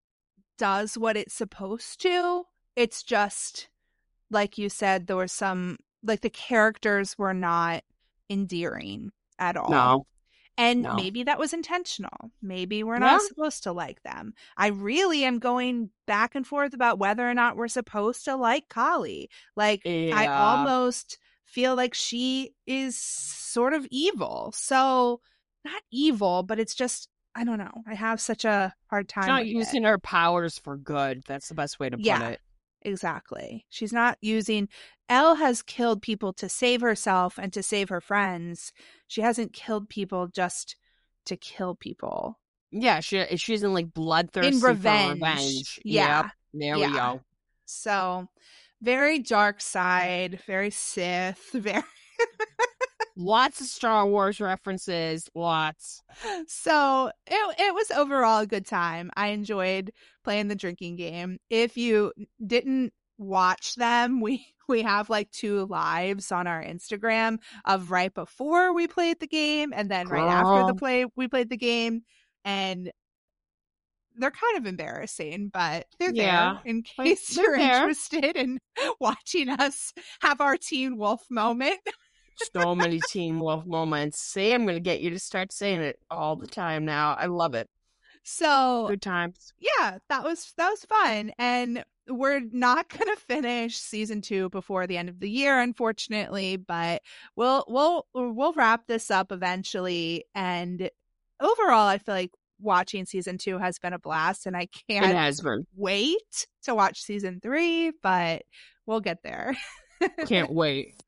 does what it's supposed to. It's just, like you said, there were some, like the characters were not endearing at all. No. And No. maybe that was intentional. Maybe we're Yeah. not supposed to like them. I really am going back and forth about whether or not we're supposed to like Kali. Like, I Yeah. almost feel like she is sort of evil. So, not evil, but it's just, I don't know. I have such a hard time She's not with using it. her powers for good. That's the best way to put Yeah. it. Exactly. She's not using. Elle has killed people to save herself and to save her friends. She hasn't killed people just to kill people. Yeah, she she isn't like bloodthirsty In for revenge. revenge. Yeah. Yep. There we Yeah. go. So, very dark side, very Sith, very. Lots of Star Wars references. Lots. So it it was overall a good time. I enjoyed playing the drinking game. If you didn't watch them, we we have like two lives on our Instagram of right before we played the game and then right after the Girl. play we played the game, and they're kind of embarrassing, but they're Yeah. there in Like, case they're you're there. interested in watching us have our Teen Wolf moment. So many Teen Wolf moments. See, I'm going to get you to start saying it all the time now. I love it. So Good times. yeah, that was that was fun, and we're not gonna finish season two before the end of the year, unfortunately, but we'll we'll we'll wrap this up eventually. And overall, I feel like watching season two has been a blast, and I It can't has been. wait to watch season three, but we'll get there. Can't wait.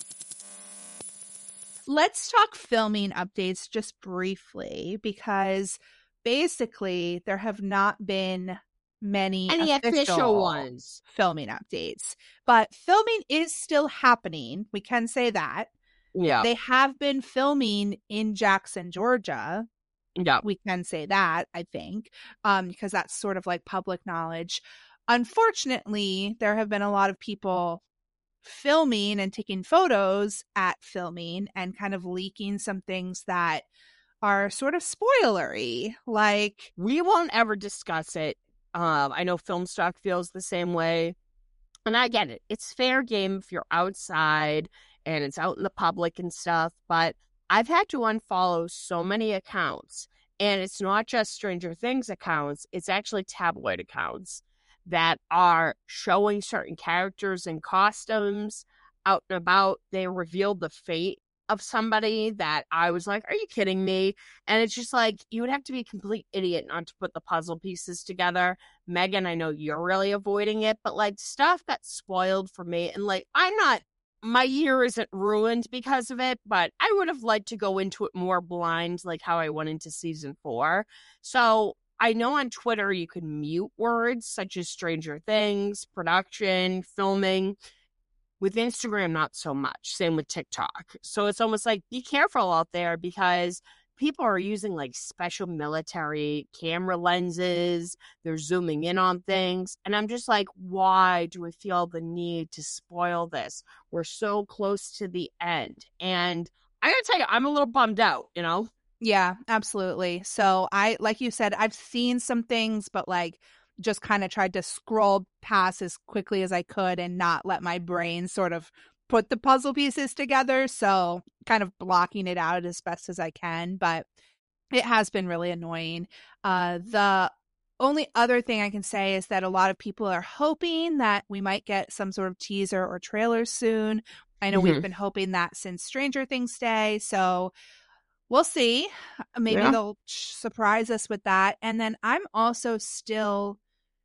Let's talk filming updates just briefly, because basically there have not been many Any official ones. filming updates, but filming is still happening. We can say that. Yeah. They have been filming in Jackson, Georgia. Yeah. We can say that, I think, um, because that's sort of like public knowledge. Unfortunately, there have been a lot of people filming and taking photos at filming and kind of leaking some things that are sort of spoilery. Like, We won't ever discuss it. Um, I know Filmstock feels the same way. And I get it. It's fair game if you're outside and it's out in the public and stuff. But I've had to unfollow so many accounts. And it's not just Stranger Things accounts. It's actually tabloid accounts that are showing certain characters and costumes out and about. They revealed the fate of somebody that I was like, are you kidding me? And it's just like, you would have to be a complete idiot not to put the puzzle pieces together. Megan, I know you're really avoiding it, but like stuff got spoiled for me. And like, I'm not, my year isn't ruined because of it, but I would have liked to go into it more blind, like how I went into season four. So I know on Twitter you can mute words such as Stranger Things, production, filming. With Instagram, not so much. Same with TikTok. So it's almost like, be careful out there because people are using like special military camera lenses. They're zooming in on things. And I'm just like, why do we feel the need to spoil this? We're so close to the end. And I gotta tell you, I'm a little bummed out, you know? yeah, absolutely. So I, like you said, I've seen some things, but like just kind of tried to scroll past as quickly as I could and not let my brain sort of put the puzzle pieces together. So kind of blocking it out as best as I can, but it has been really annoying. Uh, the only other thing I can say is that a lot of people are hoping that we might get some sort of teaser or trailer soon. I know Mhm. we've been hoping that since Stranger Things Day. So we'll see. Maybe Yeah. they'll surprise us with that. And then I'm also still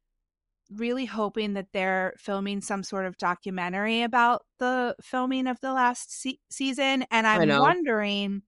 really hoping that they're filming some sort of documentary about the filming of the last se- season. And I I'm know. wondering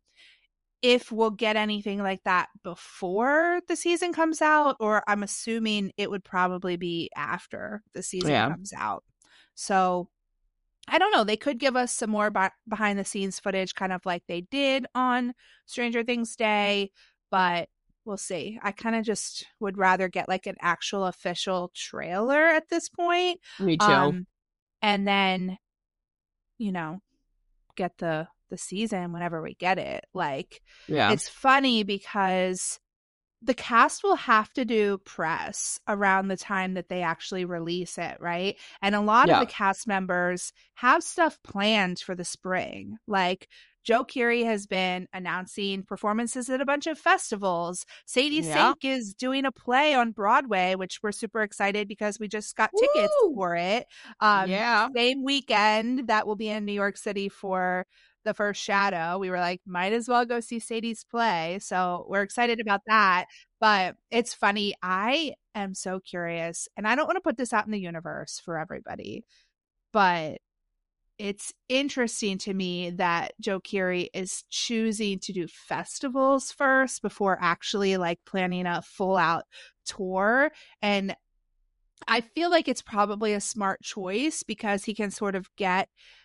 if we'll get anything like that before the season comes out, or I'm assuming it would probably be after the season Yeah. comes out. So I don't know. They could give us some more bi- behind the scenes footage, kind of like they did on Stranger Things Day, but we'll see. I kind of just would rather get like an actual official trailer at this point. Me too. Um, and then, you know, get the the season whenever we get it. Like, yeah. it's funny because the cast will have to do press around the time that they actually release it, right? And a lot Yeah. of the cast members have stuff planned for the spring. Like, Joe Keery has been announcing performances at a bunch of festivals. Sadie Yeah. Sink is doing a play on Broadway, which we're super excited because we just got tickets Woo! for it. Um, Yeah. Same weekend that will be in New York City for the first Shadow. We were like, might as well go see Sadie's play. So we're excited about that. But it's funny. I am so curious, and I don't want to put this out in the universe for everybody, but it's interesting to me that Joe Keery is choosing to do festivals first before actually like planning a full out tour. And I feel like it's probably a smart choice because he can sort of get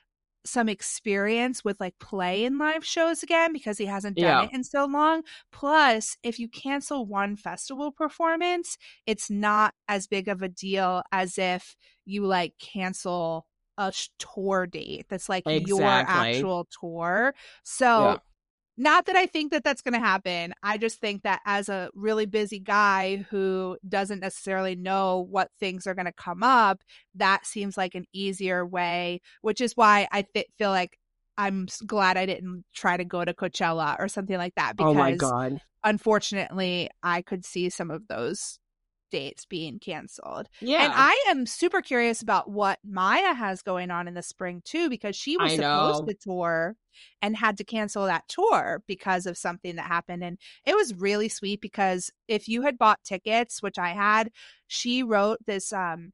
some experience with like play in live shows again because he hasn't done Yeah. it in so long. Plus, if you cancel one festival performance, it's not as big of a deal as if you like cancel a sh- tour date that's like your Exactly. actual tour. So Yeah. not that I think that that's going to happen. I just think that as a really busy guy who doesn't necessarily know what things are going to come up, that seems like an easier way, which is why I th- feel like I'm s- glad I didn't try to go to Coachella or something like that, because Oh my God. unfortunately I could see some of those dates being canceled. Yeah. And I am super curious about what Maya has going on in the spring too, because she was I supposed know. to tour and had to cancel that tour because of something that happened. And it was really sweet because if you had bought tickets, which I had, she wrote this um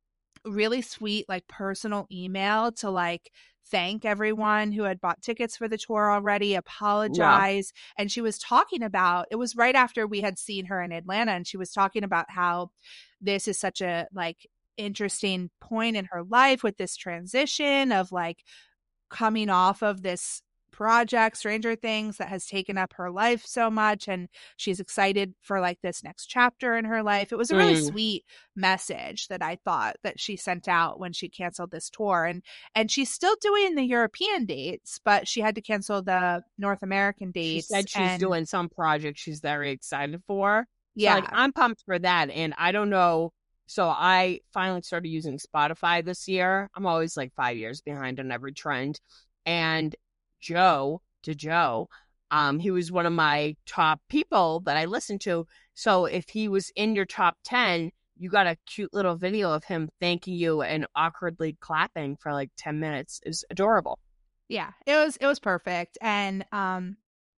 really sweet like personal email to like thank everyone who had bought tickets for the tour already, apologize. Yeah. And she was talking about, it was right after we had seen her in Atlanta, and she was talking about how this is such a like interesting point in her life with this transition of like coming off of this project, Stranger Things, that has taken up her life so much, and she's excited for like this next chapter in her life. It was a really mm. sweet message that I thought that she sent out when she canceled this tour. And and she's still doing the European dates, but she had to cancel the North American dates. She said she's and, doing some project she's very excited for. Yeah. So, like, I'm pumped for that. And I don't know. So I finally started using Spotify this year. I'm always like five years behind on every trend. And Joe, to Joe, um, he was one of my top people that I listened to. So if he was in your top ten, you got a cute little video of him thanking you and awkwardly clapping for like ten minutes. It was adorable. Yeah, it was it was perfect. And um,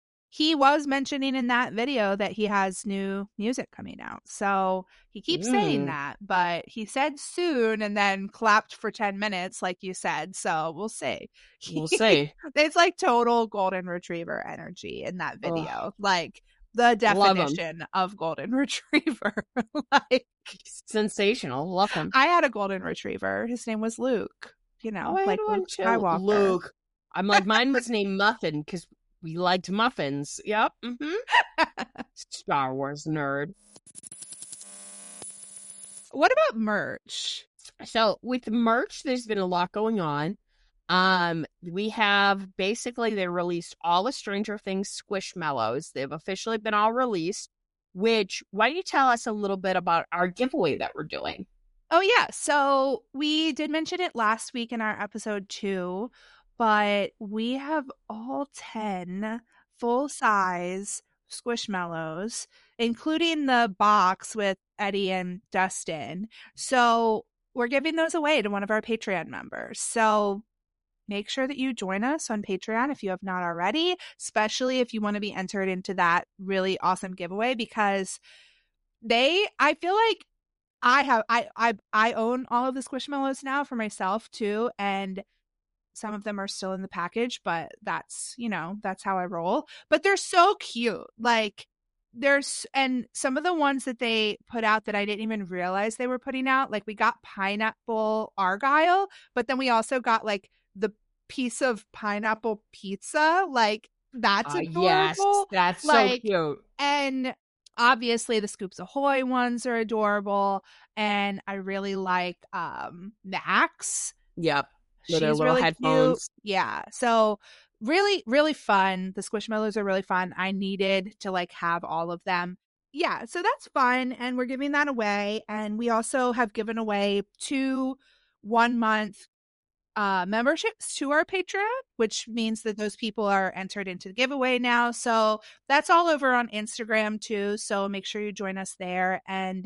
he was mentioning in that video that he has new music coming out. So he keeps mm. saying that, but he said soon and then clapped for ten minutes, like you said. So we'll see. We'll see. It's like total golden retriever energy in that video. Ugh. Like the definition of golden retriever. Like sensational. Love him. I had a golden retriever. His name was Luke. You know, oh, like Luke Skywalker. Luke. I'm like, mine was named Muffin because we liked muffins. Yep. Mm-hmm. Star Wars nerd. What about merch? So with merch, there's been a lot going on. Um, we have basically, they released all the Stranger Things Squishmallows. They've officially been all released, which, why don't you tell us a little bit about our giveaway that we're doing? Oh, yeah. So we did mention it last week in our episode two, but we have all ten full-size Squishmallows, including the box with Eddie and Dustin. So we're giving those away to one of our Patreon members. So make sure that you join us on Patreon if you have not already, especially if you want to be entered into that really awesome giveaway, because they, I feel like I have, I, I, I own all of the Squishmallows now for myself too. And some of them are still in the package, but that's, you know, that's how I roll. But they're so cute. Like there's, and some of the ones that they put out that I didn't even realize they were putting out, like we got pineapple Argyle, but then we also got like the piece of pineapple pizza. Like that's uh, adorable. Yes, that's like, so cute. And obviously the Scoops Ahoy ones are adorable. And I really like um Max. Yep. She's really headphones. Cute. Yeah. So really, really fun. The Squishmallows are really fun. I needed to like have all of them. Yeah. So that's fun. And we're giving that away. And we also have given away two one month uh, memberships to our Patreon, which means that those people are entered into the giveaway now. So that's all over on Instagram too. So make sure you join us there. And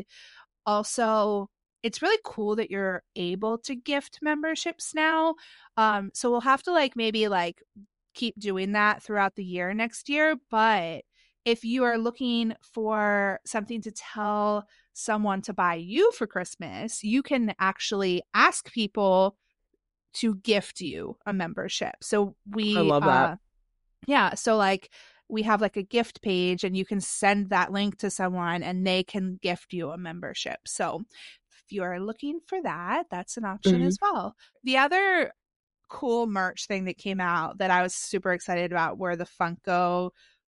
also, it's really cool that you're able to gift memberships now. Um, so we'll have to like maybe like keep doing that throughout the year next year. But if you are looking for something to tell someone to buy you for Christmas, you can actually ask people to gift you a membership. So we I love that. Uh, yeah. So like we have like a gift page and you can send that link to someone and they can gift you a membership. So if you are looking for that, that's an option mm-hmm. as well. The other cool merch thing that came out that I was super excited about were the Funko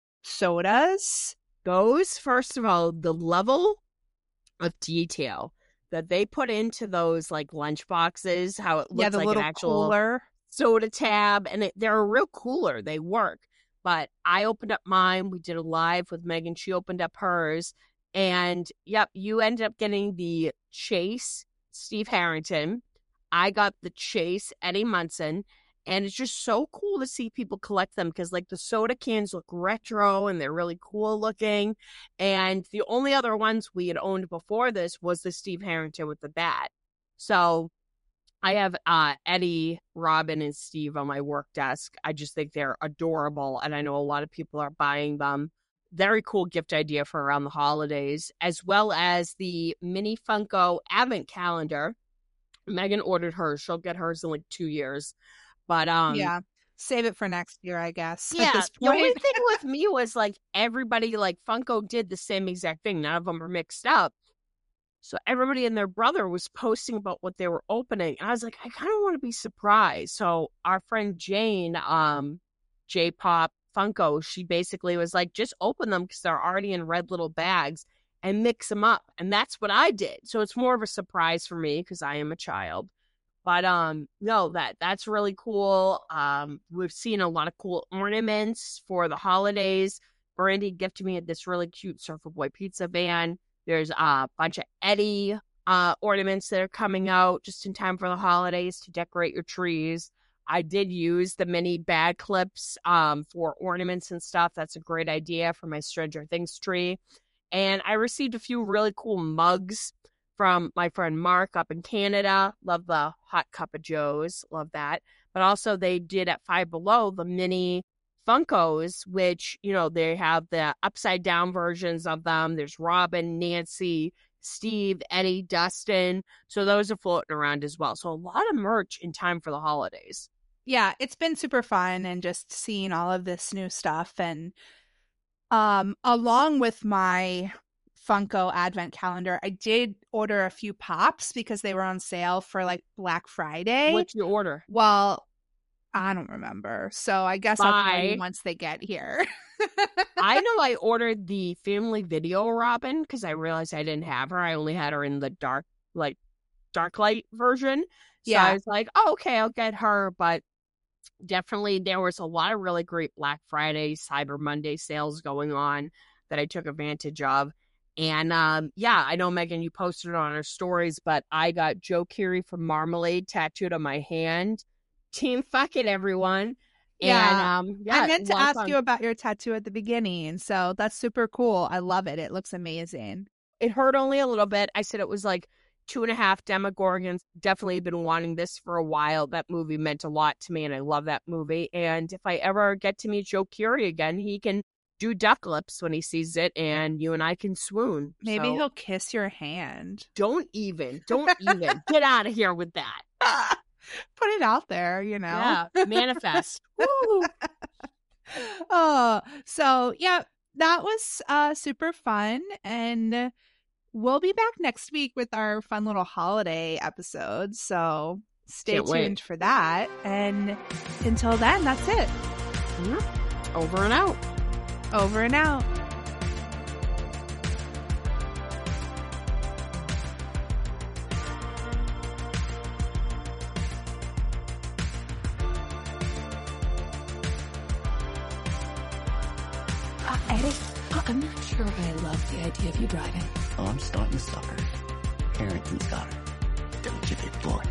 sodas. Those, first of all, the level of detail that they put into those like lunch boxes, how it looks Yeah, the like little an actual cooler. soda tab, and it, they're a real cooler. They work. But I opened up mine. We did a live with Megan. She opened up hers. And, yep, you ended up getting the Chase Steve Harrington. I got the Chase Eddie Munson. And it's just so cool to see people collect them because, like, the soda cans look retro and they're really cool looking. And the only other ones we had owned before this was the Steve Harrington with the bat. So I have uh, Eddie, Robin, and Steve on my work desk. I just think they're adorable. And I know a lot of people are buying them. Very cool gift idea for around the holidays, as well as the mini Funko Advent calendar. Megan ordered hers. She'll get hers in like two years. But um, yeah, save it for next year, I guess. Yeah, at this the only point. thing with me was like everybody, like Funko did the same exact thing. None of them were mixed up. So everybody and their brother was posting about what they were opening. And I was like, I kind of want to be surprised. So our friend Jane, um, J-Pop Funko, she basically was like, just open them because they're already in red little bags and mix them up. And that's what I did. So it's more of a surprise for me because I am a child. But um, no, that that's really cool. Um, we've seen a lot of cool ornaments for the holidays. Brandy gifted me this really cute Surfer Boy pizza van. There's a bunch of Eddie uh, ornaments that are coming out just in time for the holidays to decorate your trees. I did use the mini bag clips um, for ornaments and stuff. That's a great idea for my Stranger Things tree. And I received a few really cool mugs from my friend Mark up in Canada. Love the hot cup of joes. Love that. But also they did at Five Below the mini Funkos, which, you know, they have the upside down versions of them. There's Robin, Nancy, Steve, Eddie, Dustin. So those are floating around as well. So a lot of merch in time for the holidays. Yeah, it's been super fun and just seeing all of this new stuff. And um, along with my Funko Advent calendar, I did order a few pops because they were on sale for like Black Friday. What'd you order? Well, I don't remember. So I guess Bye. I'll tell you once they get here. I know I ordered the Family Video Robin because I realized I didn't have her. I only had her in the dark, like, dark light version. So Yeah. I was like, oh, okay, I'll get her. But definitely there was a lot of really great Black Friday, Cyber Monday sales going on that I took advantage of. And um, yeah, I know, Megan, you posted it on our stories, but I got Joe Keery from Marmalade tattooed on my hand. Team fuck it, everyone. Yeah. And, um, yeah, I meant to a lot of ask fun. you about your tattoo at the beginning. So that's super cool. I love it. It looks amazing. It hurt only a little bit. I said it was like two and a half Demogorgons. Definitely been wanting this for a while. That movie meant a lot to me, and I love that movie. And if I ever get to meet Joe Keery again, he can do duck lips when he sees it, and you and I can swoon. Maybe So he'll kiss your hand. don't even, don't even get out of here with that. Put it out there, you know. Yeah, manifest. Woo. Oh, so yeah, that was uh super fun, and we'll be back next week with our fun little holiday episode. So stay Can't tuned wait. for that. And until then, that's it. Mhm. Over and out. Over and out. Uh, Eddie, I'm not sure I love the idea of you driving. Oh, I'm starting to suck her. Harrington's got her. Don't you, big boy?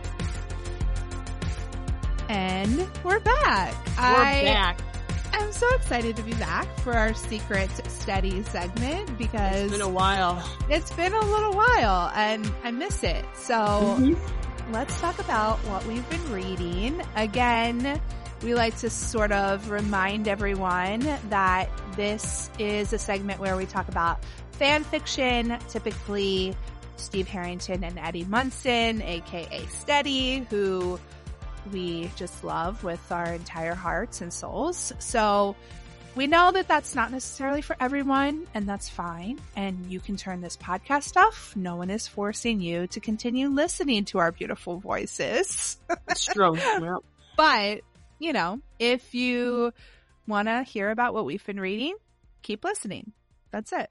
And we're back. We're I back. am so excited to be back for our secret study segment because It's been a while. it's been a little while and I miss it. So Mm-hmm. let's talk about what we've been reading. Again, we like to sort of remind everyone that this is a segment where we talk about fan fiction, typically Steve Harrington and Eddie Munson, aka Steady, who we just love with our entire hearts and souls. So we know that that's not necessarily for everyone, and that's fine. And you can turn this podcast off. No one is forcing you to continue listening to our beautiful voices. It's true. Yep. But, you know, if you want to hear about what we've been reading, keep listening. That's it.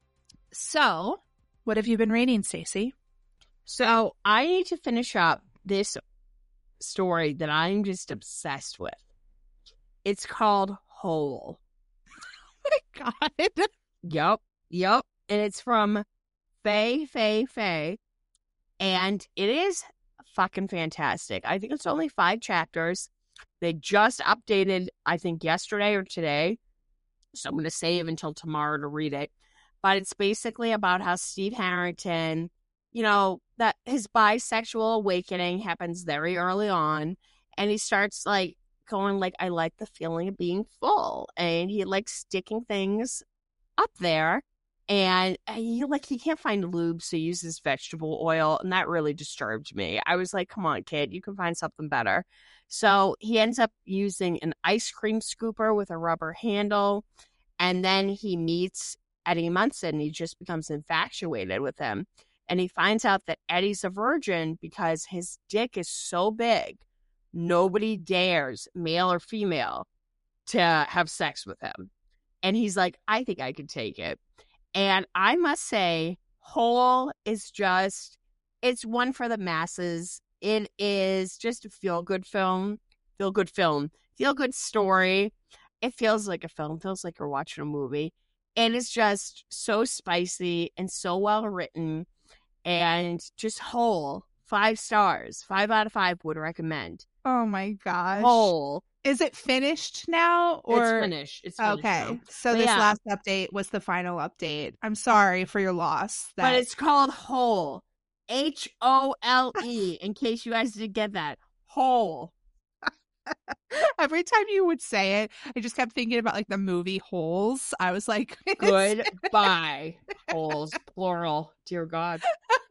So, what have you been reading, Stacey? So, I need to finish up this story that I'm just obsessed with. It's called Whole. Oh my God. Yep, yep. And it's from Faye, Faye, Faye. And it is fucking fantastic. I think it's only five chapters. They just updated, I think, yesterday or today. So I'm going to save until tomorrow to read it. But it's basically about how Steve Harrington, you know, that his bisexual awakening happens very early on. And he starts, like, going, like, I like the feeling of being full. And he likes sticking things up there. And he, like, he can't find lube, so he uses vegetable oil. And that really disturbed me. I was like, come on, kid, you can find something better. So he ends up using an ice cream scooper with a rubber handle. And then he meets Eddie Munson. He just becomes infatuated with him. And he finds out that Eddie's a virgin because his dick is so big, nobody dares, male or female, to have sex with him. And he's like, I think I could take it. And I must say, Whole is just, it's one for the masses. It is just a feel-good film, feel-good film, feel-good story. It feels like a film, feels like you're watching a movie. And it's just so spicy and so well written and just Whole. Five stars. Five out of five would recommend. Oh my gosh. Whole. Is it finished now? Or It's finished. It's finished okay. now. So But this yeah. last update was the final update. I'm sorry for your loss. That... But it's called Whole. H O L E, in case you guys didn't get that. Whole. Every time you would say it, I just kept thinking about like the movie Holes. I was like, Goodbye. Holes, plural. Dear God.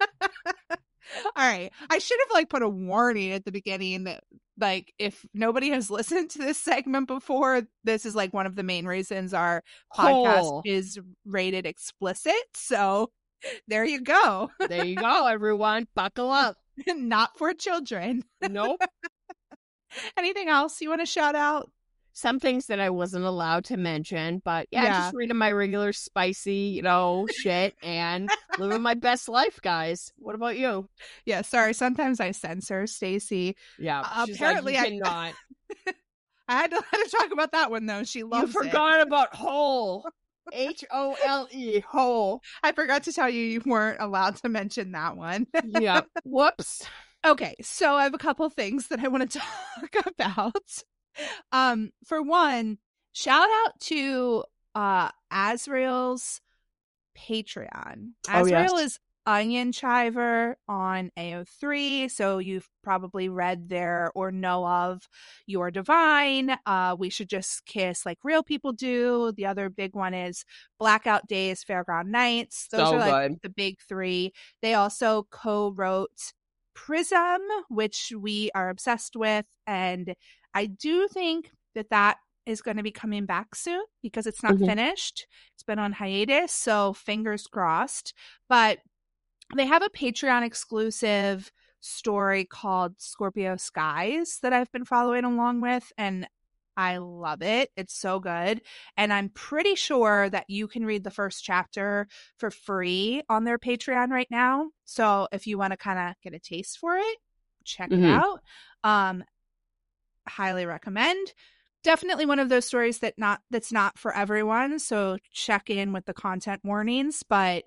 All right. I should have like put a warning at the beginning that like if nobody has listened to this segment before, this is like one of the main reasons our podcast Whole. is rated explicit. So there you go. There you go, everyone. Buckle up. Not for children. Nope. Anything else you want to shout out? Some things that I wasn't allowed to mention, but yeah, Yeah. just reading my regular spicy, you know, shit and living my best life, guys. What about you? Yeah, sorry. Sometimes I censor Stacey. Yeah, Uh, she's apparently like, I- you cannot. I had to let her talk about that one though. She You loves it. forgot about Whole. H O L E. Whole. I forgot to tell you you weren't allowed to mention that one. Yeah. Whoops. Okay, so I have a couple things that I want to talk about. Um, for one, shout out to uh Azrael's Patreon. Oh, yes. Azrael is Onion Chiver on A O three, so you've probably read there or know of You're Divine. Uh, We Should Just Kiss Like Real People Do. The other big one is Blackout Days, Fairground Nights. Those So are like good. the big three. They also co-wrote Prism, which we are obsessed with, and I do think that that is going to be coming back soon because it's not Mhm. finished. It's been on hiatus, so fingers crossed. But they have a Patreon exclusive story called Scorpio Skies that I've been following along with, and I love it. It's so good. And I'm pretty sure that you can read the first chapter for free on their Patreon right now. So if you want to kind of get a taste for it, check Mhm. it out. Um, highly recommend. Definitely one of those stories that not that's not for everyone. So check in with the content warnings, but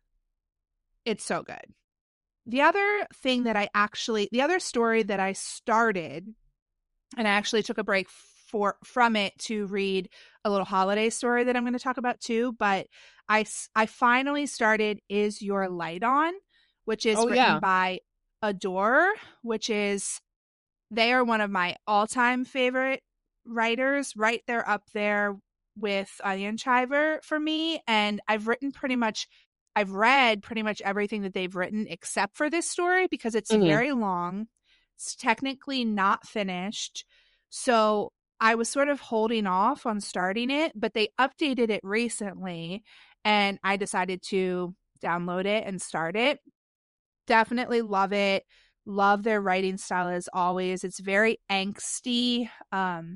it's so good. The other thing that I actually, the other story that I started, and I actually took a break for from it to read a little holiday story that I'm going to talk about too, but I, I finally started Is Your Light On, which is Oh, written yeah. by Adore, which is, they are one of my all-time favorite writers, right there up there with Onion Chiver for me, and I've written pretty much I've read pretty much everything that they've written except for this story because it's Mhm. very long. It's technically not finished. So I was sort of holding off on starting it, but they updated it recently and I decided to download it and start it. Definitely love it. Love their writing style as always. It's very angsty, um,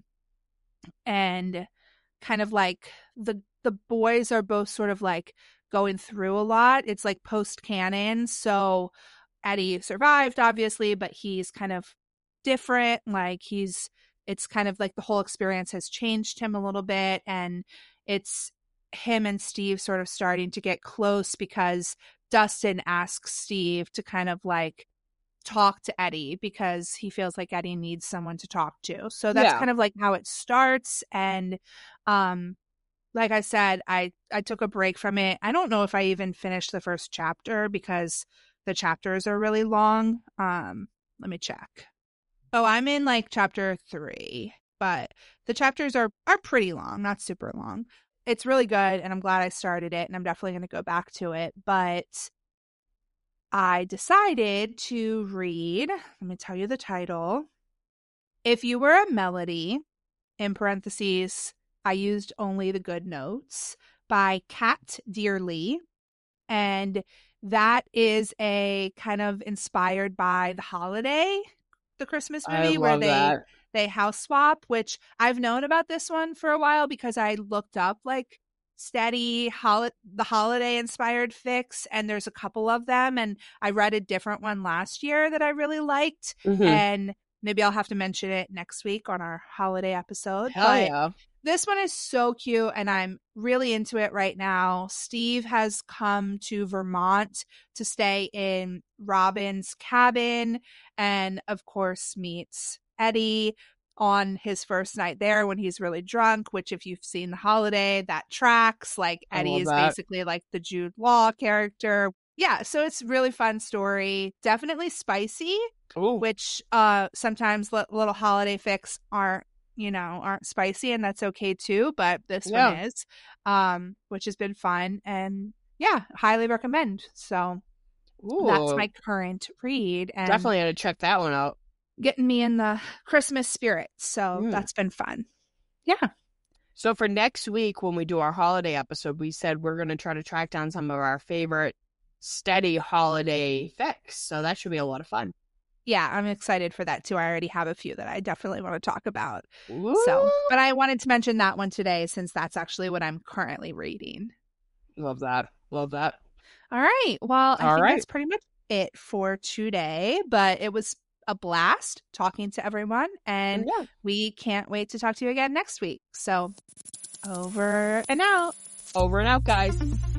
and kind of like the the boys are both sort of like going through a lot. It's like post canon, so Eddie survived obviously, but he's kind of different. Like he's, it's kind of like the whole experience has changed him a little bit, and it's him and Steve sort of starting to get close because Dustin asks Steve to kind of like talk to Eddie because he feels like Eddie needs someone to talk to. So that's Yeah. kind of like how it starts. And um like I said, I I took a break from it. I don't know if I even finished the first chapter because the chapters are really long. Um let me check. Oh, I'm in like chapter three, but the chapters are are pretty long, not super long. It's really good, and I'm glad I started it, and I'm definitely going to go back to it. But I decided to read, let me tell you the title. If You Were a Melody, in parentheses, I used only the good notes, by Kat Dearly. And that is a kind of inspired by The Holiday, the Christmas movie, I where love they that. they house swap, which I've known about this one for a while because I looked up like steady hol- the holiday inspired fics, and there's a couple of them, and I read a different one last year that I really liked, Mhm. and maybe I'll have to mention it next week on our holiday episode. Hell but yeah. This one is so cute, and I'm really into it right now. Steve has come to Vermont to stay in Robin's cabin, and of course meets Eddie on his first night there when he's really drunk, which if you've seen The Holiday, that tracks. Like I Eddie love is that. basically like the Jude Law character. Yeah, so it's a really fun story. Definitely spicy, Ooh. which uh sometimes li- little holiday fics aren't, you know, aren't spicy, and that's okay too, but this Yeah. one is, um, which has been fun, and yeah, highly recommend. So Ooh. that's my current read, and Definitely had to check that one out. getting me in the Christmas spirit. So Mm. that's been fun. Yeah. So for next week, when we do our holiday episode, we said we're going to try to track down some of our favorite steady holiday fics. So that should be a lot of fun. Yeah, I'm excited for that too. I already have a few that I definitely want to talk about. Ooh. So, but I wanted to mention that one today since that's actually what I'm currently reading. Love that. Love that. All right. Well, I All think right. that's pretty much it for today, but it was a blast talking to everyone, and Yeah. we can't wait to talk to you again next week. So, over and out. Over and out, guys.